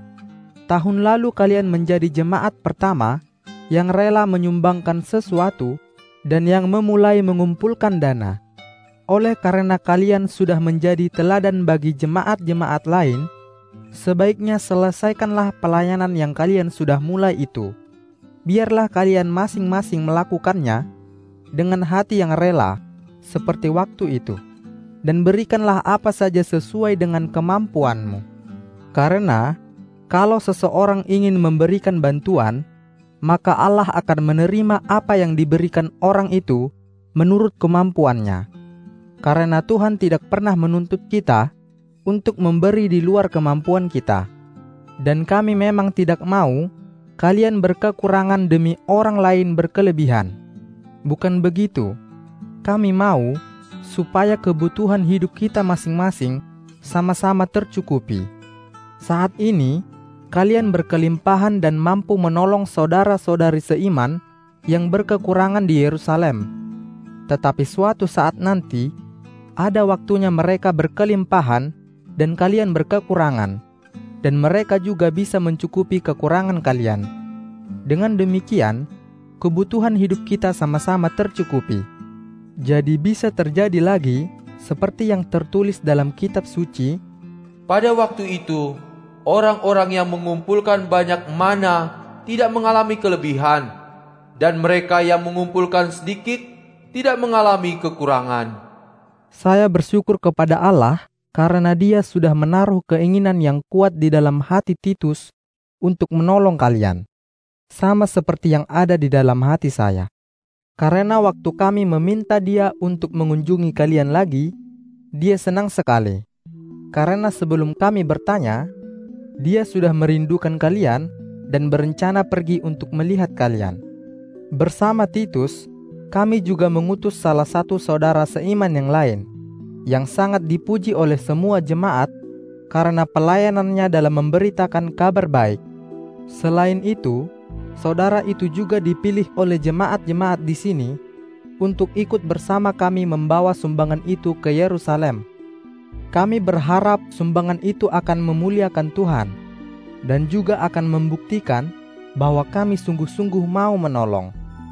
Tahun lalu kalian menjadi jemaat pertama yang rela menyumbangkan sesuatu dan yang memulai mengumpulkan dana. Oleh karena kalian sudah menjadi teladan bagi jemaat-jemaat lain, sebaiknya selesaikanlah pelayanan yang kalian sudah mulai itu. Biarlah kalian masing-masing melakukannya dengan hati yang rela, seperti waktu itu, dan berikanlah apa saja sesuai dengan kemampuanmu. Karena kalau seseorang ingin memberikan bantuan, maka Allah akan menerima apa yang diberikan orang itu menurut kemampuannya. Karena Tuhan tidak pernah menuntut kita untuk memberi di luar kemampuan kita. Dan kami memang tidak mau kalian berkekurangan demi orang lain berkelebihan. Bukan begitu. Kami mau supaya kebutuhan hidup kita masing-masing sama-sama tercukupi. Saat ini, kalian berkelimpahan dan mampu menolong saudara-saudari seiman yang berkekurangan di Yerusalem. Tetapi suatu saat nanti, ada waktunya mereka berkelimpahan dan kalian berkekurangan, dan mereka juga bisa mencukupi kekurangan kalian. Dengan demikian, kebutuhan hidup kita sama-sama tercukupi. Jadi bisa terjadi lagi seperti yang tertulis dalam kitab suci, pada waktu itu orang-orang yang mengumpulkan banyak mana tidak mengalami kelebihan, dan mereka yang mengumpulkan sedikit tidak mengalami kekurangan. Saya bersyukur kepada Allah karena Dia sudah menaruh keinginan yang kuat di dalam hati Titus untuk menolong kalian, sama seperti yang ada di dalam hati saya. Karena waktu kami meminta dia untuk mengunjungi kalian lagi, dia senang sekali. Karena sebelum kami bertanya, dia sudah merindukan kalian dan berencana pergi untuk melihat kalian. Bersama Titus, kami juga mengutus salah satu saudara seiman yang lain, yang sangat dipuji oleh semua jemaat karena pelayanannya dalam memberitakan kabar baik. Selain itu, saudara itu juga dipilih oleh jemaat-jemaat di sini untuk ikut bersama kami membawa sumbangan itu ke Yerusalem. Kami berharap sumbangan itu akan memuliakan Tuhan dan juga akan membuktikan bahwa kami sungguh-sungguh mau menolong.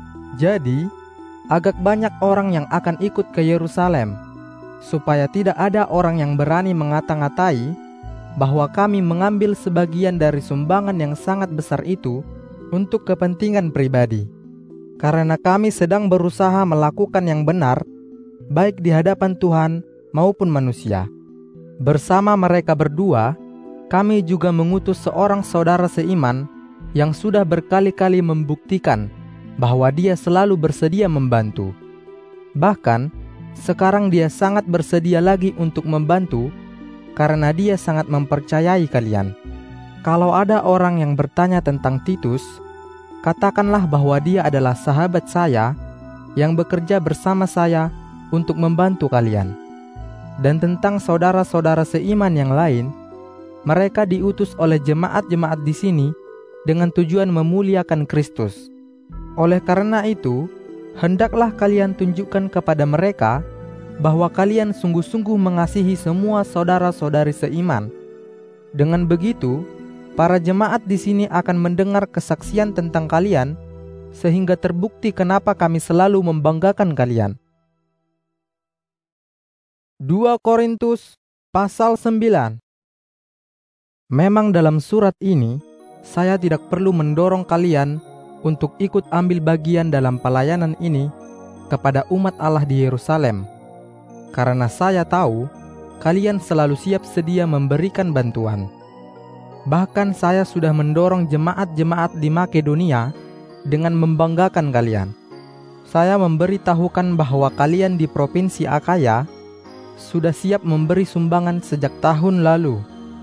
Jadi, agak banyak orang yang akan ikut ke Yerusalem, supaya tidak ada orang yang berani mengata-ngatai bahwa kami mengambil sebagian dari sumbangan yang sangat besar itu untuk kepentingan pribadi. Karena kami sedang berusaha melakukan yang benar, baik di hadapan Tuhan maupun manusia. Bersama mereka berdua, kami juga mengutus seorang saudara seiman yang sudah berkali-kali membuktikan bahwa dia selalu bersedia membantu. Bahkan, sekarang dia sangat bersedia lagi untuk membantu karena dia sangat mempercayai kalian. Kalau ada orang yang bertanya tentang Titus, katakanlah bahwa dia adalah sahabat saya yang bekerja bersama saya untuk membantu kalian. Dan tentang saudara-saudara seiman yang lain, mereka diutus oleh jemaat-jemaat di sini dengan tujuan memuliakan Kristus. Oleh karena itu, hendaklah kalian tunjukkan kepada mereka bahwa kalian sungguh-sungguh mengasihi semua saudara-saudari seiman. Dengan begitu, para jemaat di sini akan mendengar kesaksian tentang kalian, sehingga terbukti kenapa kami selalu membanggakan kalian. dua Korintus pasal sembilan. Memang dalam surat ini, saya tidak perlu mendorong kalian untuk ikut ambil bagian dalam pelayanan ini kepada umat Allah di Yerusalem, karena saya tahu kalian selalu siap sedia memberikan bantuan. Bahkan saya sudah mendorong jemaat-jemaat di Makedonia dengan membanggakan kalian. Saya memberitahukan bahwa kalian di provinsi Akaya sudah siap memberi sumbangan sejak tahun lalu,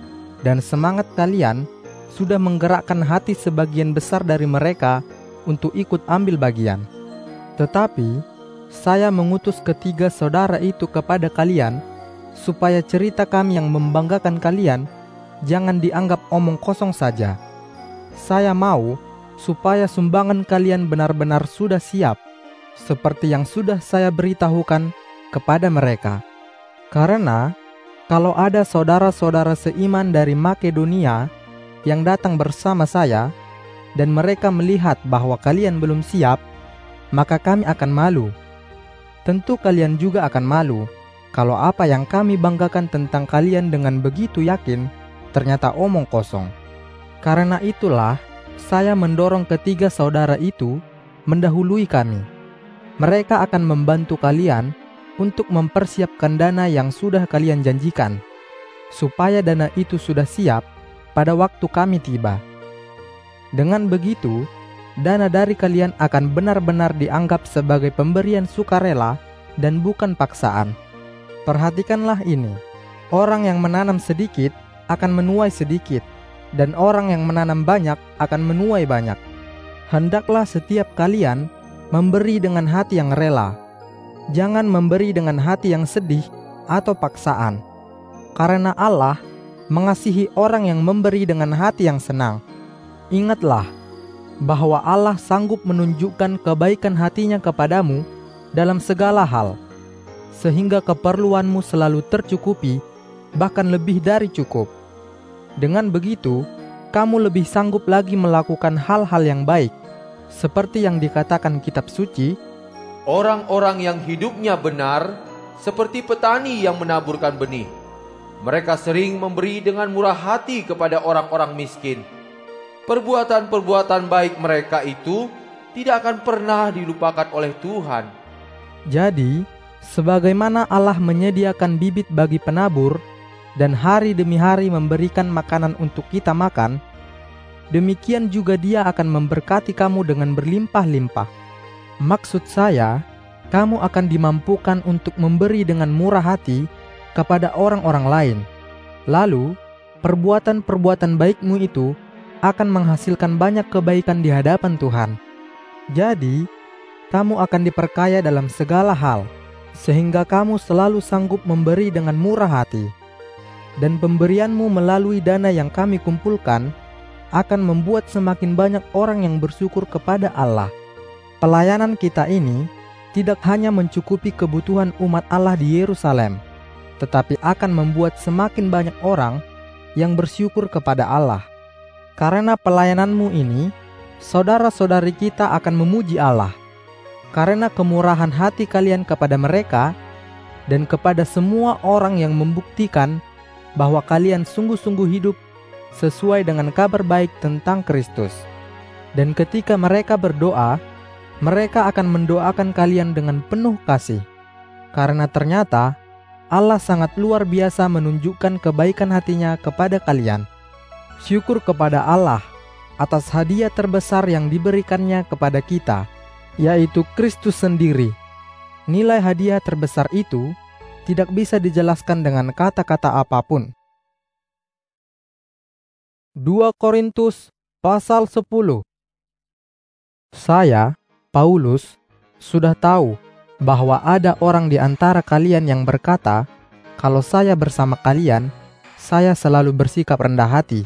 dan semangat kalian sudah menggerakkan hati sebagian besar dari mereka untuk ikut ambil bagian. Tetapi saya mengutus ketiga saudara itu kepada kalian, supaya cerita kami yang membanggakan kalian jangan dianggap omong kosong saja. Saya mau supaya sumbangan kalian benar-benar sudah siap, seperti yang sudah saya beritahukan kepada mereka. Karena kalau ada saudara-saudara seiman dari Makedonia yang datang bersama saya, dan mereka melihat bahwa kalian belum siap, maka kami akan malu. Tentu kalian juga akan malu kalau apa yang kami banggakan tentang kalian dengan begitu yakin ternyata omong kosong. Karena itulah saya mendorong ketiga saudara itu mendahului kami. Mereka akan membantu kalian untuk mempersiapkan dana yang sudah kalian janjikan, supaya dana itu sudah siap pada waktu kami tiba. Dengan begitu, dana dari kalian akan benar-benar dianggap sebagai pemberian sukarela dan bukan paksaan. Perhatikanlah ini, orang yang menanam sedikit akan menuai sedikit, dan orang yang menanam banyak akan menuai banyak. Hendaklah setiap kalian memberi dengan hati yang rela. Jangan memberi dengan hati yang sedih atau paksaan, karena Allah mengasihi orang yang memberi dengan hati yang senang. Ingatlah bahwa Allah sanggup menunjukkan kebaikan hatinya kepadamu dalam segala hal, sehingga keperluanmu selalu tercukupi, bahkan lebih dari cukup. Dengan begitu, kamu lebih sanggup lagi melakukan hal-hal yang baik, seperti yang dikatakan kitab suci, orang-orang yang hidupnya benar seperti petani yang menaburkan benih. Mereka sering memberi dengan murah hati kepada orang-orang miskin. Perbuatan-perbuatan baik mereka itu tidak akan pernah dilupakan oleh Tuhan. Jadi, sebagaimana Allah menyediakan bibit bagi penabur dan hari demi hari memberikan makanan untuk kita makan, demikian juga Dia akan memberkati kamu dengan berlimpah-limpah. Maksud saya, kamu akan dimampukan untuk memberi dengan murah hati kepada orang-orang lain. Lalu, perbuatan-perbuatan baikmu itu akan menghasilkan banyak kebaikan di hadapan Tuhan. Jadi, kamu akan diperkaya dalam segala hal, sehingga kamu selalu sanggup memberi dengan murah hati. Dan pemberianmu melalui dana yang kami kumpulkan akan membuat semakin banyak orang yang bersyukur kepada Allah. Pelayanan kita ini tidak hanya mencukupi kebutuhan umat Allah di Yerusalem, tetapi akan membuat semakin banyak orang yang bersyukur kepada Allah. Karena pelayananmu ini, saudara-saudari kita akan memuji Allah. Karena kemurahan hati kalian kepada mereka dan kepada semua orang yang membuktikan bahwa kalian sungguh-sungguh hidup sesuai dengan kabar baik tentang Kristus. Dan ketika mereka berdoa, mereka akan mendoakan kalian dengan penuh kasih. Karena ternyata Allah sangat luar biasa menunjukkan kebaikan hatinya kepada kalian. Syukur kepada Allah atas hadiah terbesar yang diberikannya kepada kita, yaitu Kristus sendiri. Nilai hadiah terbesar itu tidak bisa dijelaskan dengan kata-kata apapun. dua Korintus pasal sepuluh. Saya, Paulus, sudah tahu bahwa ada orang di antara kalian yang berkata, kalau saya bersama kalian, saya selalu bersikap rendah hati.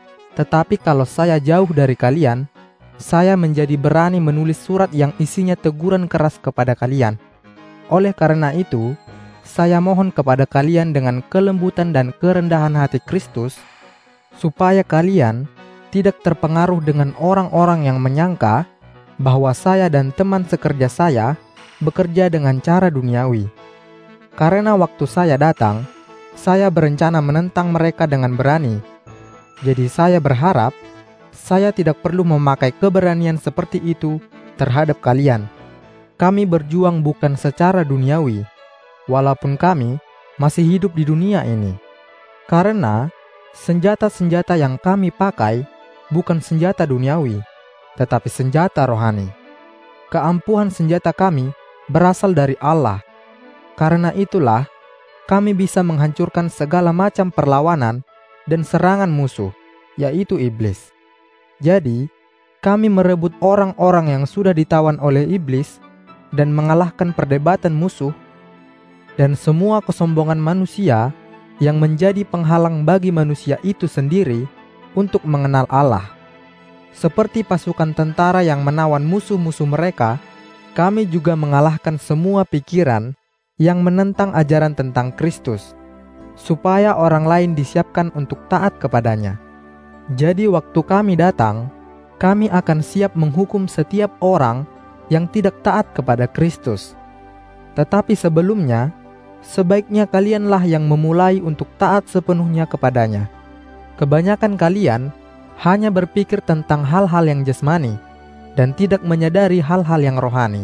Tetapi kalau saya jauh dari kalian, saya menjadi berani menulis surat yang isinya teguran keras kepada kalian. Oleh karena itu, saya mohon kepada kalian dengan kelembutan dan kerendahan hati Kristus, supaya kalian tidak terpengaruh dengan orang-orang yang menyangka bahwa saya dan teman sekerja saya bekerja dengan cara duniawi. Karena waktu saya datang, saya berencana menentang mereka dengan berani. Jadi saya berharap saya tidak perlu memakai keberanian seperti itu terhadap kalian. Kami berjuang bukan secara duniawi, walaupun kami masih hidup di dunia ini. Karena senjata-senjata yang kami pakai bukan senjata duniawi, tetapi senjata rohani. Keampuhan senjata kami berasal dari Allah. Karena itulah kami bisa menghancurkan segala macam perlawanan dan serangan musuh, yaitu iblis. Jadi, kami merebut orang-orang yang sudah ditawan oleh iblis dan mengalahkan perdebatan musuh dan semua kesombongan manusia yang menjadi penghalang bagi manusia itu sendiri untuk mengenal Allah. Seperti pasukan tentara yang menawan musuh-musuh mereka, kami juga mengalahkan semua pikiran yang menentang ajaran tentang Kristus, supaya orang lain disiapkan untuk taat kepadanya. Jadi waktu kami datang, kami akan siap menghukum setiap orang yang tidak taat kepada Kristus. Tetapi sebelumnya, sebaiknya kalianlah yang memulai untuk taat sepenuhnya kepadanya. Kebanyakan kalian hanya berpikir tentang hal-hal yang jasmani dan tidak menyadari hal-hal yang rohani.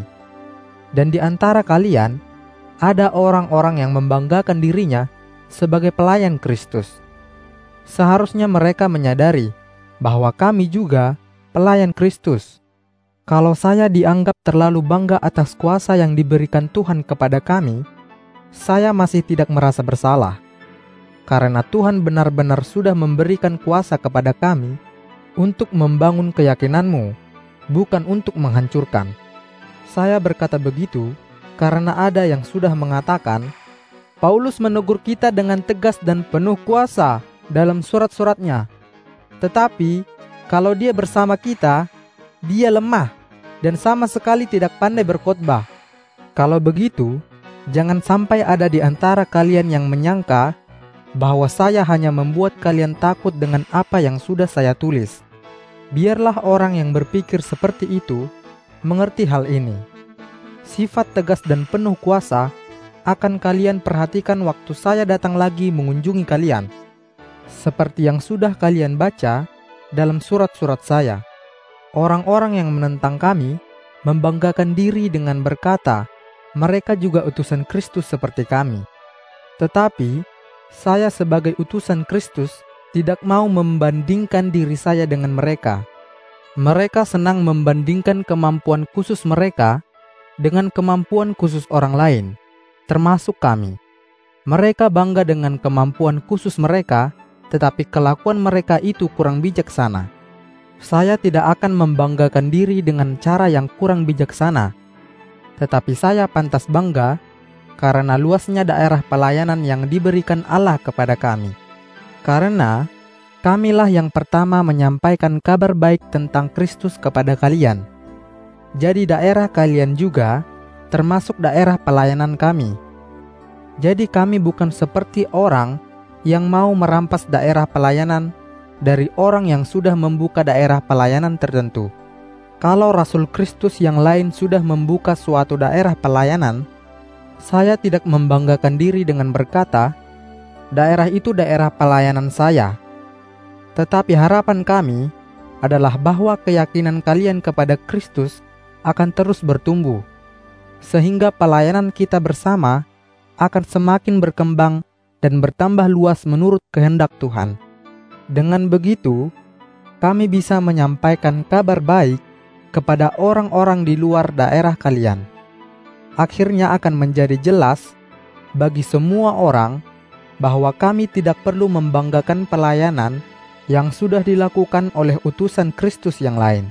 Dan di antara kalian, ada orang-orang yang membanggakan dirinya sebagai pelayan Kristus. Seharusnya mereka menyadari bahwa kami juga pelayan Kristus. Kalau saya dianggap terlalu bangga atas kuasa yang diberikan Tuhan kepada kami, saya masih tidak merasa bersalah. Karena Tuhan benar-benar sudah memberikan kuasa kepada kami untuk membangun keyakinanmu, bukan untuk menghancurkan. Saya berkata begitu karena ada yang sudah mengatakan, Paulus menegur kita dengan tegas dan penuh kuasa dalam surat-suratnya. Tetapi, kalau dia bersama kita, dia lemah dan sama sekali tidak pandai berkhotbah. Kalau begitu, jangan sampai ada di antara kalian yang menyangka bahwa saya hanya membuat kalian takut dengan apa yang sudah saya tulis. Biarlah orang yang berpikir seperti itu mengerti hal ini. Sifat tegas dan penuh kuasa akan kalian perhatikan waktu saya datang lagi mengunjungi kalian. Seperti yang sudah kalian baca dalam surat-surat saya, orang-orang yang menentang kami membanggakan diri dengan berkata, mereka juga utusan Kristus seperti kami. Tetapi, saya sebagai utusan Kristus tidak mau membandingkan diri saya dengan mereka. Mereka senang membandingkan kemampuan khusus mereka dengan kemampuan khusus orang lain, termasuk kami. Mereka bangga dengan kemampuan khusus mereka, tetapi kelakuan mereka itu kurang bijaksana. Saya tidak akan membanggakan diri dengan cara yang kurang bijaksana, tetapi saya pantas bangga karena luasnya daerah pelayanan yang diberikan Allah kepada kami. Karena kamilah yang pertama menyampaikan kabar baik tentang Kristus kepada kalian. Jadi daerah kalian juga termasuk daerah pelayanan kami. Jadi kami bukan seperti orang yang mau merampas daerah pelayanan dari orang yang sudah membuka daerah pelayanan tertentu. Kalau Rasul Kristus yang lain sudah membuka suatu daerah pelayanan, saya tidak membanggakan diri dengan berkata, daerah itu daerah pelayanan saya. Tetapi harapan kami adalah bahwa keyakinan kalian kepada Kristus akan terus bertumbuh, sehingga pelayanan kita bersama akan semakin berkembang dan bertambah luas menurut kehendak Tuhan. Dengan begitu, kami bisa menyampaikan kabar baik kepada orang-orang di luar daerah kalian. Akhirnya akan menjadi jelas bagi semua orang bahwa kami tidak perlu membanggakan pelayanan yang sudah dilakukan oleh utusan Kristus yang lain.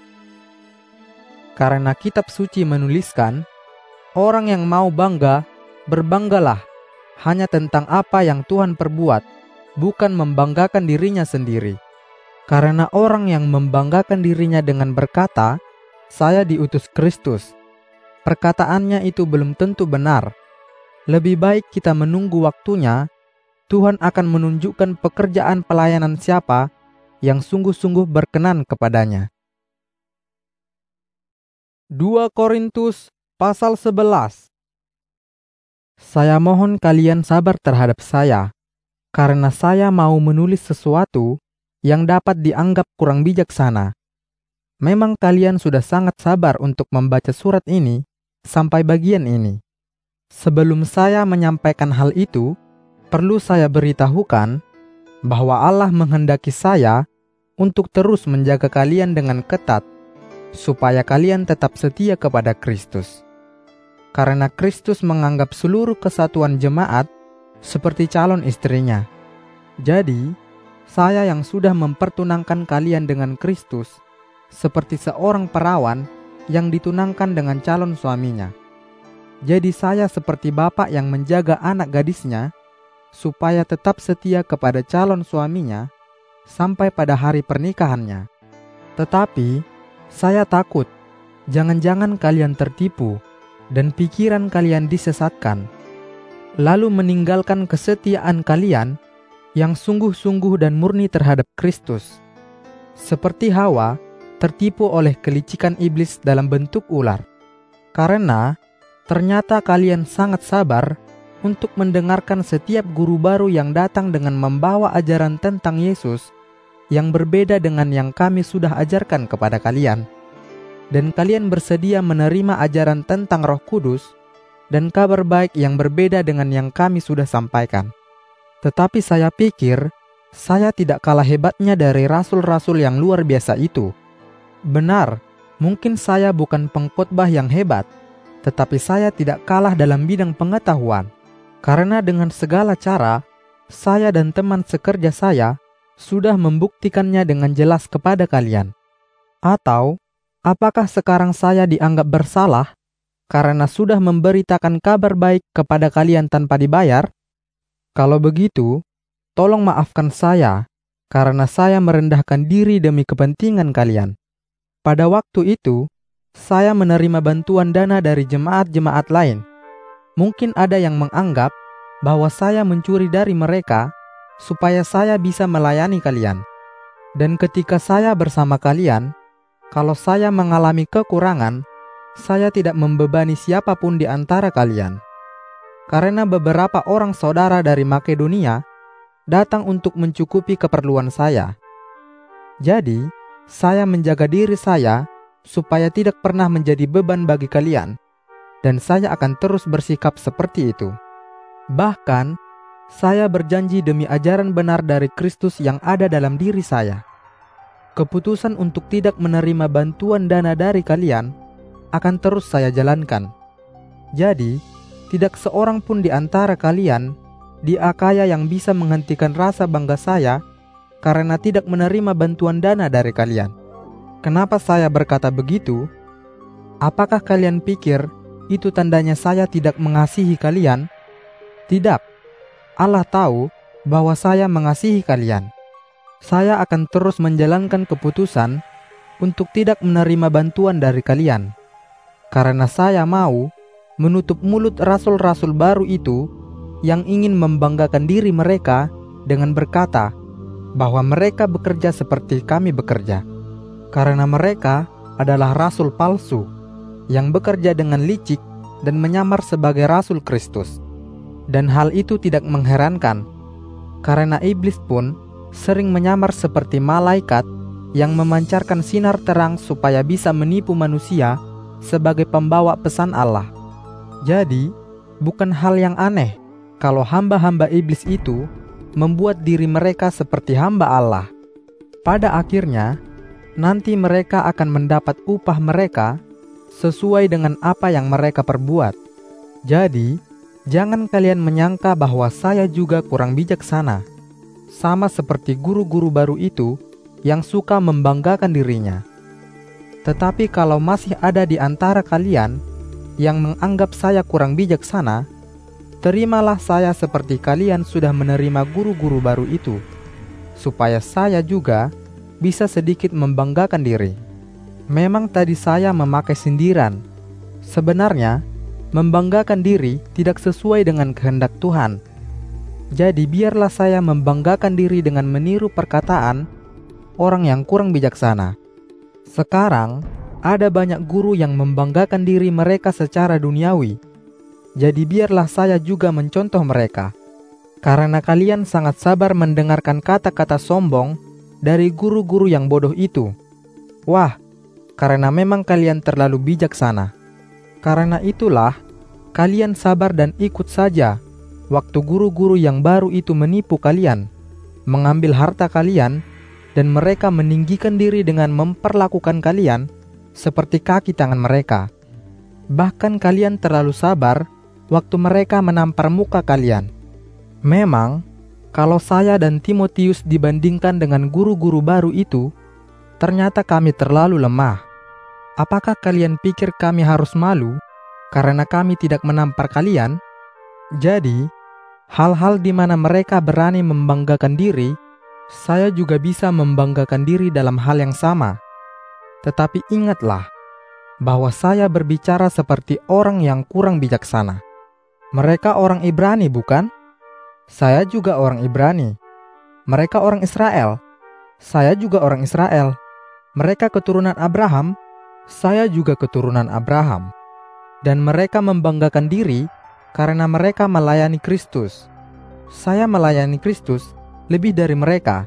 Karena kitab suci menuliskan, orang yang mau bangga, berbanggalah hanya tentang apa yang Tuhan perbuat, bukan membanggakan dirinya sendiri. Karena orang yang membanggakan dirinya dengan berkata, saya diutus Kristus, perkataannya itu belum tentu benar. Lebih baik kita menunggu waktunya. Tuhan akan menunjukkan pekerjaan pelayanan siapa yang sungguh-sungguh berkenan kepadanya. dua Korintus pasal sebelas. Saya mohon kalian sabar terhadap saya, karena saya mau menulis sesuatu yang dapat dianggap kurang bijaksana. Memang kalian sudah sangat sabar untuk membaca surat ini sampai bagian ini. Sebelum saya menyampaikan hal itu, perlu saya beritahukan bahwa Allah menghendaki saya untuk terus menjaga kalian dengan ketat, supaya kalian tetap setia kepada Kristus. Karena Kristus menganggap seluruh kesatuan jemaat seperti calon istrinya. Jadi, saya yang sudah mempertunangkan kalian dengan Kristus, seperti seorang perawan yang ditunangkan dengan calon suaminya. Jadi saya seperti bapak yang menjaga anak gadisnya, supaya tetap setia kepada calon suaminya sampai pada hari pernikahannya. Tetapi saya takut jangan-jangan kalian tertipu dan pikiran kalian disesatkan, lalu meninggalkan kesetiaan kalian yang sungguh-sungguh dan murni terhadap Kristus. Seperti Hawa tertipu oleh kelicikan iblis dalam bentuk ular. Karena ternyata kalian sangat sabar untuk mendengarkan setiap guru baru yang datang dengan membawa ajaran tentang Yesus yang berbeda dengan yang kami sudah ajarkan kepada kalian. Dan kalian bersedia menerima ajaran tentang Roh Kudus dan kabar baik yang berbeda dengan yang kami sudah sampaikan. Tetapi saya pikir, saya tidak kalah hebatnya dari rasul-rasul yang luar biasa itu. Benar, mungkin saya bukan pengkhotbah yang hebat, tetapi saya tidak kalah dalam bidang pengetahuan. Karena dengan segala cara, saya dan teman sekerja saya sudah membuktikannya dengan jelas kepada kalian. Atau, apakah sekarang saya dianggap bersalah karena sudah memberitakan kabar baik kepada kalian tanpa dibayar? Kalau begitu, tolong maafkan saya karena saya merendahkan diri demi kepentingan kalian. Pada waktu itu, saya menerima bantuan dana dari jemaat-jemaat lain. Mungkin ada yang menganggap bahwa saya mencuri dari mereka supaya saya bisa melayani kalian. Dan ketika saya bersama kalian, kalau saya mengalami kekurangan, saya tidak membebani siapapun di antara kalian. karena beberapa orang saudara dari Makedonia datang untuk mencukupi keperluan saya. Jadi, saya menjaga diri saya supaya tidak pernah menjadi beban bagi kalian, dan saya akan terus bersikap seperti itu. Bahkan, saya berjanji demi ajaran benar dari Kristus yang ada dalam diri saya. Keputusan untuk tidak menerima bantuan dana dari kalian akan terus saya jalankan. Jadi, tidak seorang pun di antara kalian di Akaya yang bisa menghentikan rasa bangga saya karena tidak menerima bantuan dana dari kalian. Kenapa saya berkata begitu? Apakah kalian pikir itu tandanya saya tidak mengasihi kalian? Tidak. Allah tahu bahwa saya mengasihi kalian. Saya akan terus menjalankan keputusan untuk tidak menerima bantuan dari kalian, karena saya mau menutup mulut rasul-rasul baru itu yang ingin membanggakan diri mereka dengan berkata bahwa mereka bekerja seperti kami bekerja. Karena mereka adalah rasul palsu yang bekerja dengan licik dan menyamar sebagai rasul Kristus. Dan hal itu tidak mengherankan, karena iblis pun sering menyamar seperti malaikat yang memancarkan sinar terang supaya bisa menipu manusia sebagai pembawa pesan Allah. Jadi, bukan hal yang aneh kalau hamba-hamba iblis itu membuat diri mereka seperti hamba Allah. Pada akhirnya, nanti mereka akan mendapat upah mereka sesuai dengan apa yang mereka perbuat. Jadi, jangan kalian menyangka bahwa saya juga kurang bijaksana, sama seperti guru-guru baru itu yang suka membanggakan dirinya. Tetapi kalau masih ada di antara kalian yang menganggap saya kurang bijaksana, terimalah saya seperti kalian sudah menerima guru-guru baru itu, supaya saya juga bisa sedikit membanggakan diri. Memang tadi saya memakai sindiran. Sebenarnya, membanggakan diri tidak sesuai dengan kehendak Tuhan. Jadi biarlah saya membanggakan diri dengan meniru perkataan orang yang kurang bijaksana. Sekarang, ada banyak guru yang membanggakan diri mereka secara duniawi. Jadi biarlah saya juga mencontoh mereka. Karena kalian sangat sabar mendengarkan kata-kata sombong dari guru-guru yang bodoh itu. Wah, karena memang kalian terlalu bijaksana. Karena itulah, kalian sabar dan ikut saja waktu guru-guru yang baru itu menipu kalian, mengambil harta kalian, dan mereka meninggikan diri dengan memperlakukan kalian seperti kaki tangan mereka. Bahkan kalian terlalu sabar waktu mereka menampar muka kalian. Memang, kalau saya dan Timotius dibandingkan dengan guru-guru baru itu, ternyata kami terlalu lemah. Apakah kalian pikir kami harus malu karena kami tidak menampar kalian? Jadi, hal-hal di mana mereka berani membanggakan diri, saya juga bisa membanggakan diri dalam hal yang sama. Tetapi ingatlah bahwa saya berbicara seperti orang yang kurang bijaksana. Mereka orang Ibrani, bukan? Saya juga orang Ibrani. Mereka orang Israel. Saya juga orang Israel. Mereka keturunan Abraham. Saya juga keturunan Abraham. Dan mereka membanggakan diri karena mereka melayani Kristus. Saya melayani Kristus lebih dari mereka.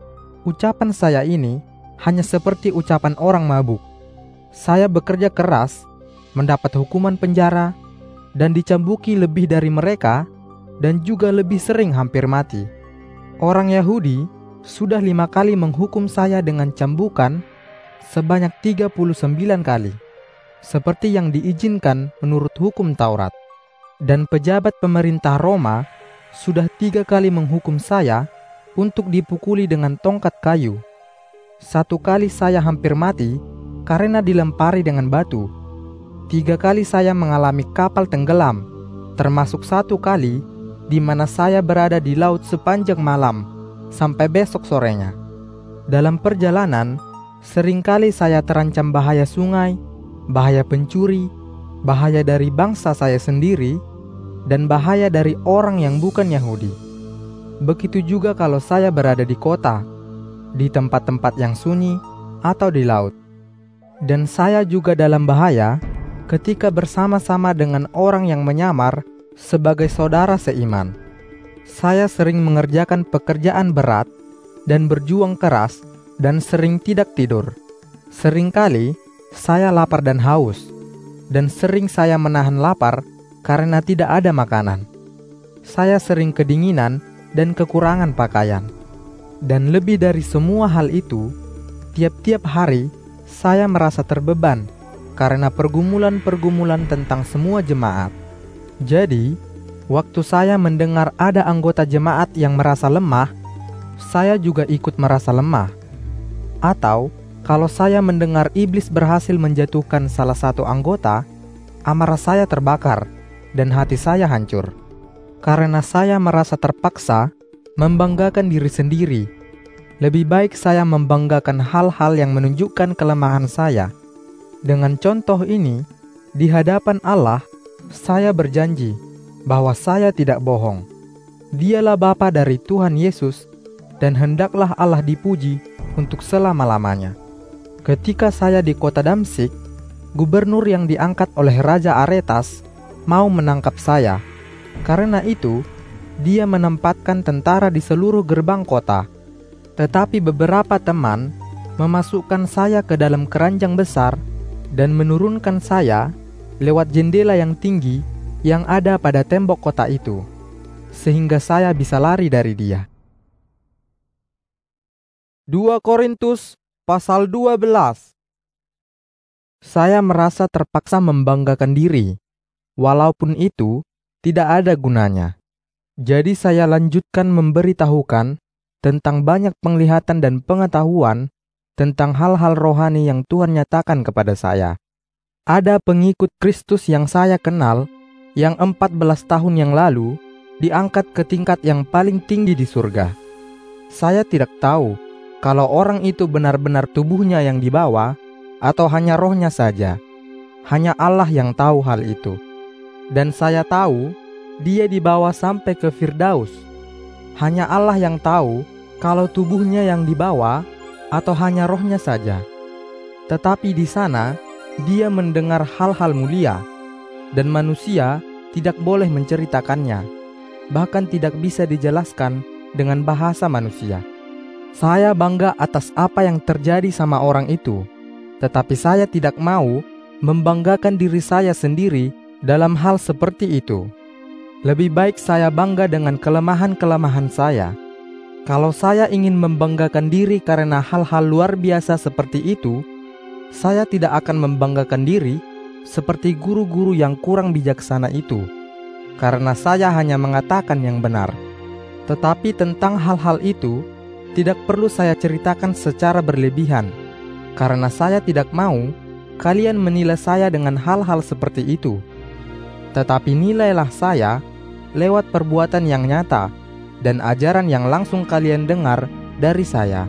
Ucapan saya ini hanya seperti ucapan orang mabuk. Saya bekerja keras, mendapat hukuman penjara, dan dicambuki lebih dari mereka, dan juga lebih sering hampir mati. Orang Yahudi sudah lima kali menghukum saya dengan cambukan sebanyak tiga puluh sembilan kali, seperti yang diizinkan menurut hukum Taurat. Dan pejabat pemerintah Roma sudah tiga kali menghukum saya untuk dipukuli dengan tongkat kayu. Satu kali saya hampir mati karena dilempari dengan batu. Tiga kali saya mengalami kapal tenggelam, termasuk satu kali di mana saya berada di laut sepanjang malam sampai besok sorenya. Dalam perjalanan, seringkali saya terancam bahaya sungai, bahaya pencuri, bahaya dari bangsa saya sendiri, dan bahaya dari orang yang bukan Yahudi. Begitu juga kalau saya berada di kota, di tempat-tempat yang sunyi, atau di laut. Dan saya juga dalam bahaya ketika bersama-sama dengan orang yang menyamar sebagai saudara seiman. Saya sering mengerjakan pekerjaan berat dan berjuang keras dan sering tidak tidur. Seringkali saya lapar dan haus, dan sering saya menahan lapar karena tidak ada makanan. Saya sering kedinginan dan kekurangan pakaian. Dan lebih dari semua hal itu, tiap-tiap hari saya merasa terbeban karena pergumulan-pergumulan tentang semua jemaat. Jadi, waktu saya mendengar ada anggota jemaat yang merasa lemah, saya juga ikut merasa lemah. Atau, kalau saya mendengar iblis berhasil menjatuhkan salah satu anggota, amarah saya terbakar dan hati saya hancur. Karena saya merasa terpaksa membanggakan diri sendiri. Lebih baik saya membanggakan hal-hal yang menunjukkan kelemahan saya. Dengan contoh ini, di hadapan Allah, saya berjanji bahwa saya tidak bohong. Dialah Bapa dari Tuhan Yesus, dan hendaklah Allah dipuji untuk selama-lamanya. Ketika saya di kota Damsyik, gubernur yang diangkat oleh Raja Aretas mau menangkap saya. Karena itu, dia menempatkan tentara di seluruh gerbang kota. Tetapi beberapa teman memasukkan saya ke dalam keranjang besar dan menurunkan saya lewat jendela yang tinggi yang ada pada tembok kota itu, sehingga saya bisa lari dari dia. dua Korintus pasal dua belas. Saya merasa terpaksa membanggakan diri, walaupun itu tidak ada gunanya. Jadi saya lanjutkan memberitahukan tentang banyak penglihatan dan pengetahuan tentang hal-hal rohani yang Tuhan nyatakan kepada saya. Ada pengikut Kristus yang saya kenal yang empat belas tahun yang lalu diangkat ke tingkat yang paling tinggi di surga. Saya tidak tahu kalau orang itu benar-benar tubuhnya yang dibawa atau hanya rohnya saja. Hanya Allah yang tahu hal itu. Dan saya tahu dia dibawa sampai ke Firdaus. Hanya Allah yang tahu kalau tubuhnya yang dibawa atau hanya rohnya saja. Tetapi di sana dia mendengar hal-hal mulia, dan manusia tidak boleh menceritakannya, bahkan tidak bisa dijelaskan dengan bahasa manusia. Saya bangga atas apa yang terjadi sama orang itu, tetapi saya tidak mau membanggakan diri saya sendiri dalam hal seperti itu. Lebih baik saya bangga dengan kelemahan-kelemahan saya. Kalau saya ingin membanggakan diri karena hal-hal luar biasa seperti itu, saya tidak akan membanggakan diri seperti guru-guru yang kurang bijaksana itu, karena saya hanya mengatakan yang benar. Tetapi tentang hal-hal itu, tidak perlu saya ceritakan secara berlebihan, karena saya tidak mau kalian menilai saya dengan hal-hal seperti itu. Tetapi nilailah saya lewat perbuatan yang nyata dan ajaran yang langsung kalian dengar dari saya.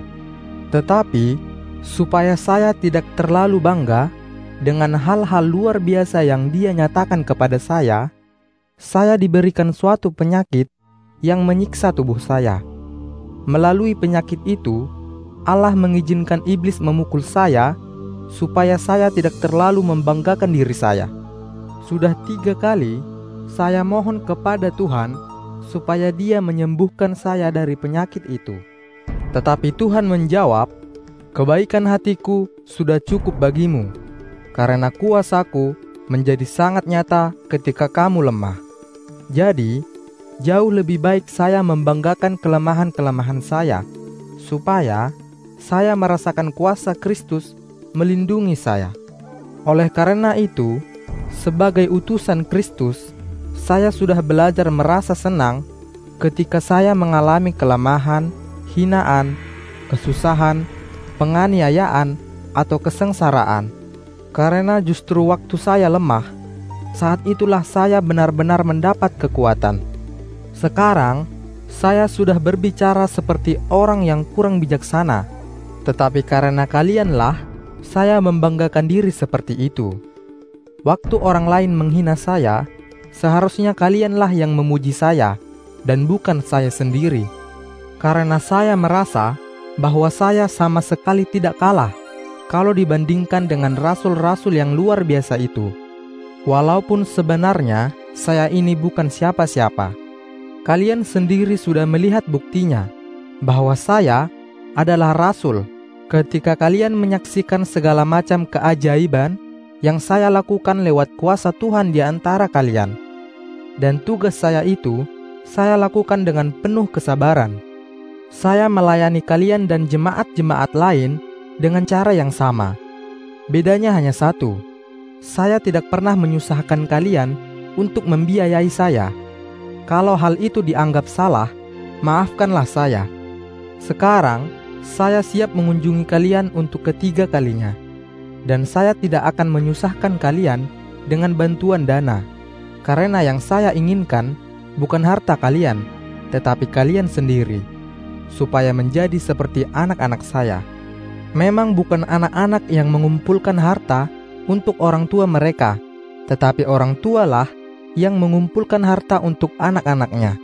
Tetapi supaya saya tidak terlalu bangga dengan hal-hal luar biasa yang dia nyatakan kepada saya, saya diberikan suatu penyakit yang menyiksa tubuh saya. Melalui penyakit itu, Allah mengizinkan iblis memukul saya supaya saya tidak terlalu membanggakan diri saya. Sudah tiga kali saya mohon kepada Tuhan supaya Dia menyembuhkan saya dari penyakit itu. Tetapi Tuhan menjawab, "Kebaikan hatiku sudah cukup bagimu, karena kuasaku menjadi sangat nyata ketika kamu lemah." Jadi, jauh lebih baik saya membanggakan kelemahan-kelemahan saya, supaya saya merasakan kuasa Kristus melindungi saya. Oleh karena itu, sebagai utusan Kristus, saya sudah belajar merasa senang ketika saya mengalami kelemahan, hinaan, kesusahan, penganiayaan, atau kesengsaraan. Karena justru waktu saya lemah, saat itulah saya benar-benar mendapat kekuatan. Sekarang, saya sudah berbicara seperti orang yang kurang bijaksana, tetapi karena kalianlah, saya membanggakan diri seperti itu. Waktu orang lain menghina saya, seharusnya kalianlah yang memuji saya, dan bukan saya sendiri. Karena saya merasa bahwa saya sama sekali tidak kalah kalau dibandingkan dengan rasul-rasul yang luar biasa itu. Walaupun sebenarnya saya ini bukan siapa-siapa. Kalian sendiri sudah melihat buktinya, bahwa saya adalah rasul ketika kalian menyaksikan segala macam keajaiban yang saya lakukan lewat kuasa Tuhan di antara kalian. Dan tugas saya itu, saya lakukan dengan penuh kesabaran. Saya melayani kalian dan jemaat-jemaat lain dengan cara yang sama. Bedanya hanya satu, saya tidak pernah menyusahkan kalian untuk membiayai saya. Kalau hal itu dianggap salah, maafkanlah saya. Sekarang, saya siap mengunjungi kalian untuk ketiga kalinya. Dan saya tidak akan menyusahkan kalian dengan bantuan dana. Karena yang saya inginkan bukan harta kalian, tetapi kalian sendiri, supaya menjadi seperti anak-anak saya. Memang bukan anak-anak yang mengumpulkan harta untuk orang tua mereka, tetapi orang tualah yang mengumpulkan harta untuk anak-anaknya.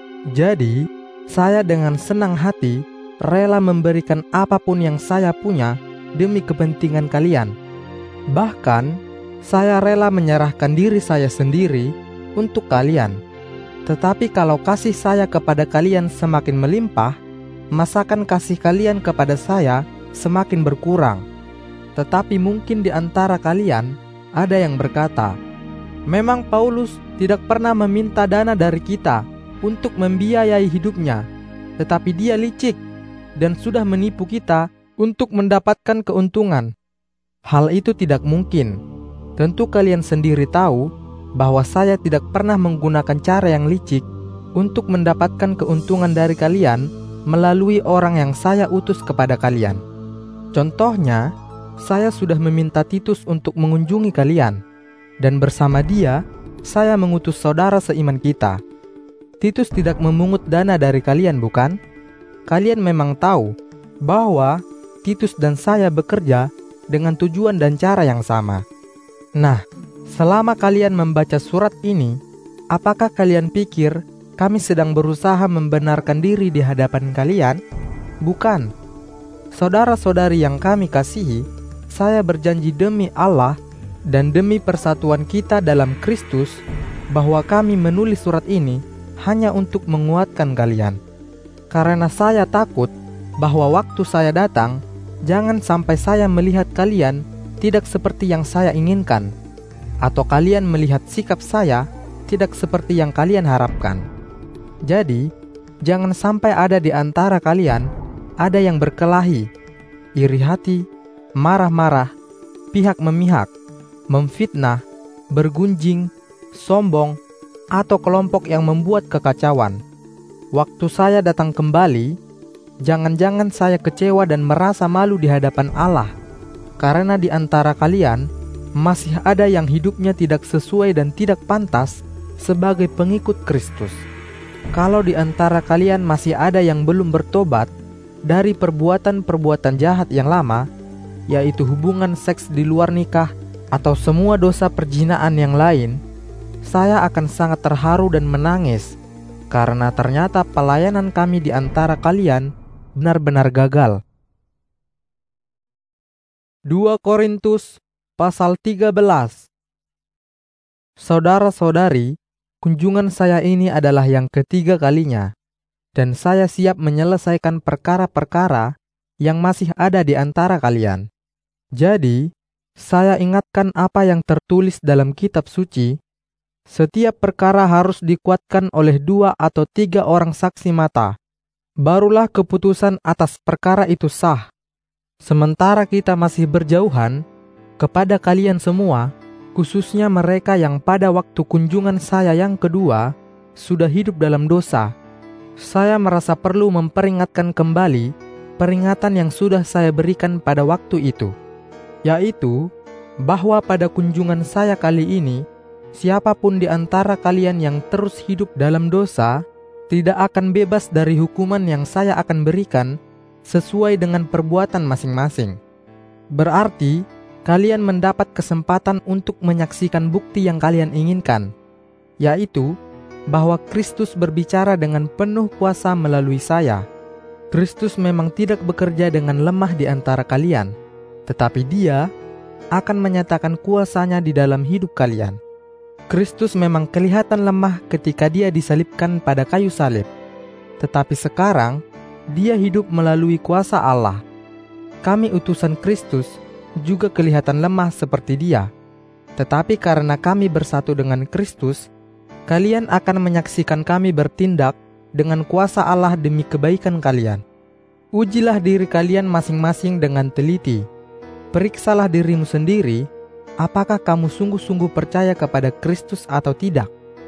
Jadi, saya dengan senang hati rela memberikan apapun yang saya punya demi kepentingan kalian. Bahkan, saya rela menyerahkan diri saya sendiri untuk kalian. Tetapi kalau kasih saya kepada kalian semakin melimpah, masakan kasih kalian kepada saya semakin berkurang. Tetapi mungkin di antara kalian ada yang berkata, memang Paulus tidak pernah meminta dana dari kita untuk membiayai hidupnya, tetapi dia licik dan sudah menipu kita untuk mendapatkan keuntungan. Hal itu tidak mungkin. Tentu kalian sendiri tahu bahwa saya tidak pernah menggunakan cara yang licik untuk mendapatkan keuntungan dari kalian melalui orang yang saya utus kepada kalian. Contohnya, saya sudah meminta Titus untuk mengunjungi kalian, dan bersama dia, saya mengutus saudara seiman kita. Titus tidak memungut dana dari kalian, bukan? Kalian memang tahu bahwa Titus dan saya bekerja dengan tujuan dan cara yang sama. Nah, selama kalian membaca surat ini, apakah kalian pikir kami sedang berusaha membenarkan diri di hadapan kalian? Bukan. Saudara-saudari yang kami kasihi, saya berjanji demi Allah dan demi persatuan kita dalam Kristus bahwa kami menulis surat ini hanya untuk menguatkan kalian. Karena saya takut bahwa waktu saya datang, jangan sampai saya melihat kalian tidak seperti yang saya inginkan, atau kalian melihat sikap saya tidak seperti yang kalian harapkan. Jadi, jangan sampai ada di antara kalian ada yang berkelahi, iri hati, marah-marah, pihak memihak, memfitnah, bergunjing, sombong, atau kelompok yang membuat kekacauan. Waktu saya datang kembali, jangan-jangan saya kecewa dan merasa malu di hadapan Allah, karena di antara kalian masih ada yang hidupnya tidak sesuai dan tidak pantas sebagai pengikut Kristus. Kalau di antara kalian masih ada yang belum bertobat dari perbuatan-perbuatan jahat yang lama, yaitu hubungan seks di luar nikah atau semua dosa perzinaan yang lain, saya akan sangat terharu dan menangis karena ternyata pelayanan kami di antara kalian benar-benar gagal. dua Korintus pasal tiga belas. Saudara-saudari, kunjungan saya ini adalah yang ketiga kalinya, dan saya siap menyelesaikan perkara-perkara yang masih ada di antara kalian. Jadi, saya ingatkan apa yang tertulis dalam kitab suci, setiap perkara harus dikuatkan oleh dua atau tiga orang saksi mata, barulah keputusan atas perkara itu sah. Sementara kita masih berjauhan, kepada kalian semua, khususnya mereka yang pada waktu kunjungan saya yang kedua sudah hidup dalam dosa, saya merasa perlu memperingatkan kembali peringatan yang sudah saya berikan pada waktu itu, yaitu bahwa pada kunjungan saya kali ini, siapapun di antara kalian yang terus hidup dalam dosa tidak akan bebas dari hukuman yang saya akan berikan sesuai dengan perbuatan masing-masing. Berarti, kalian mendapat kesempatan untuk menyaksikan bukti yang kalian inginkan, yaitu bahwa Kristus berbicara dengan penuh kuasa melalui saya. Kristus memang tidak bekerja dengan lemah di antara kalian, tetapi Dia akan menyatakan kuasanya di dalam hidup kalian. Kristus memang kelihatan lemah ketika dia disalibkan pada kayu salib. Tetapi sekarang, dia hidup melalui kuasa Allah. Kami utusan Kristus juga kelihatan lemah seperti dia. Tetapi karena kami bersatu dengan Kristus, kalian akan menyaksikan kami bertindak dengan kuasa Allah demi kebaikan kalian. Ujilah diri kalian masing-masing dengan teliti. Periksalah dirimu sendiri, apakah kamu sungguh-sungguh percaya kepada Kristus atau tidak?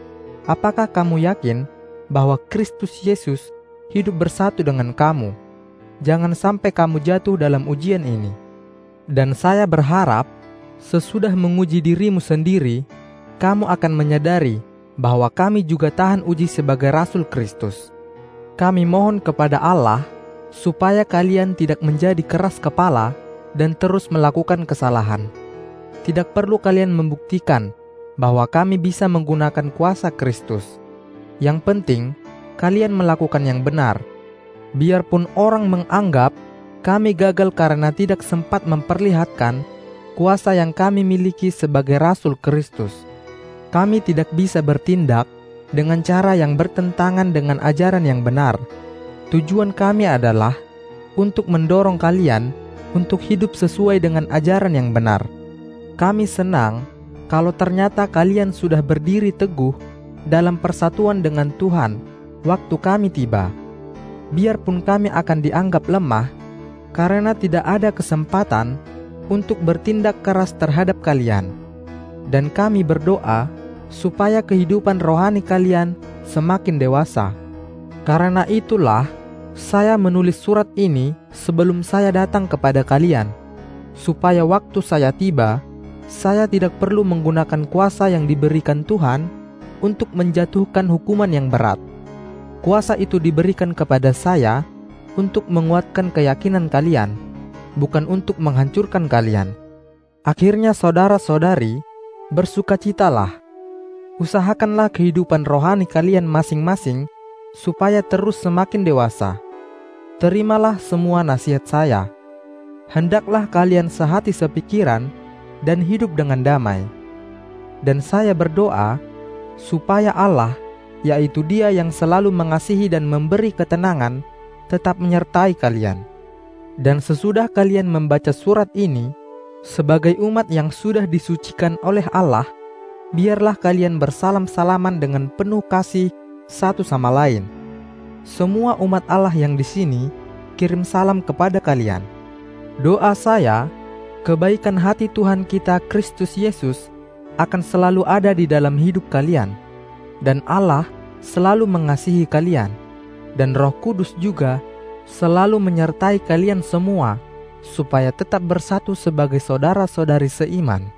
Apakah kamu yakin bahwa Kristus Yesus hidup bersatu dengan kamu? Jangan sampai kamu jatuh dalam ujian ini. Dan saya berharap, sesudah menguji dirimu sendiri, kamu akan menyadari bahwa kami juga tahan uji sebagai Rasul Kristus. Kami mohon kepada Allah supaya kalian tidak menjadi keras kepala dan terus melakukan kesalahan. Tidak perlu kalian membuktikan bahwa kami bisa menggunakan kuasa Kristus. Yang penting, kalian melakukan yang benar. Biarpun orang menganggap kami gagal karena tidak sempat memperlihatkan kuasa yang kami miliki sebagai Rasul Kristus. Kami tidak bisa bertindak dengan cara yang bertentangan dengan ajaran yang benar. Tujuan kami adalah untuk mendorong kalian untuk hidup sesuai dengan ajaran yang benar. Kami senang kalau ternyata kalian sudah berdiri teguh dalam persatuan dengan Tuhan waktu kami tiba. Biarpun kami akan dianggap lemah, karena tidak ada kesempatan untuk bertindak keras terhadap kalian. Dan kami berdoa supaya kehidupan rohani kalian semakin dewasa. Karena itulah, saya menulis surat ini sebelum saya datang kepada kalian, supaya waktu saya tiba, saya tidak perlu menggunakan kuasa yang diberikan Tuhan untuk menjatuhkan hukuman yang berat. Kuasa itu diberikan kepada saya untuk menguatkan keyakinan kalian, bukan untuk menghancurkan kalian. Akhirnya saudara-saudari, bersukacitalah. Usahakanlah kehidupan rohani kalian masing-masing supaya terus semakin dewasa. Terimalah semua nasihat saya. Hendaklah kalian sehati sepikiran dan hidup dengan damai. Dan saya berdoa supaya Allah, yaitu Dia yang selalu mengasihi dan memberi ketenangan, tetap menyertai kalian. Dan sesudah kalian membaca surat ini, sebagai umat yang sudah disucikan oleh Allah, biarlah kalian bersalam-salaman dengan penuh kasih satu sama lain. Semua umat Allah yang di sini kirim salam kepada kalian. Doa saya, kebaikan hati Tuhan kita Kristus Yesus akan selalu ada di dalam hidup kalian, dan Allah selalu mengasihi kalian, dan Roh Kudus juga selalu menyertai kalian semua supaya tetap bersatu sebagai saudara-saudari seiman.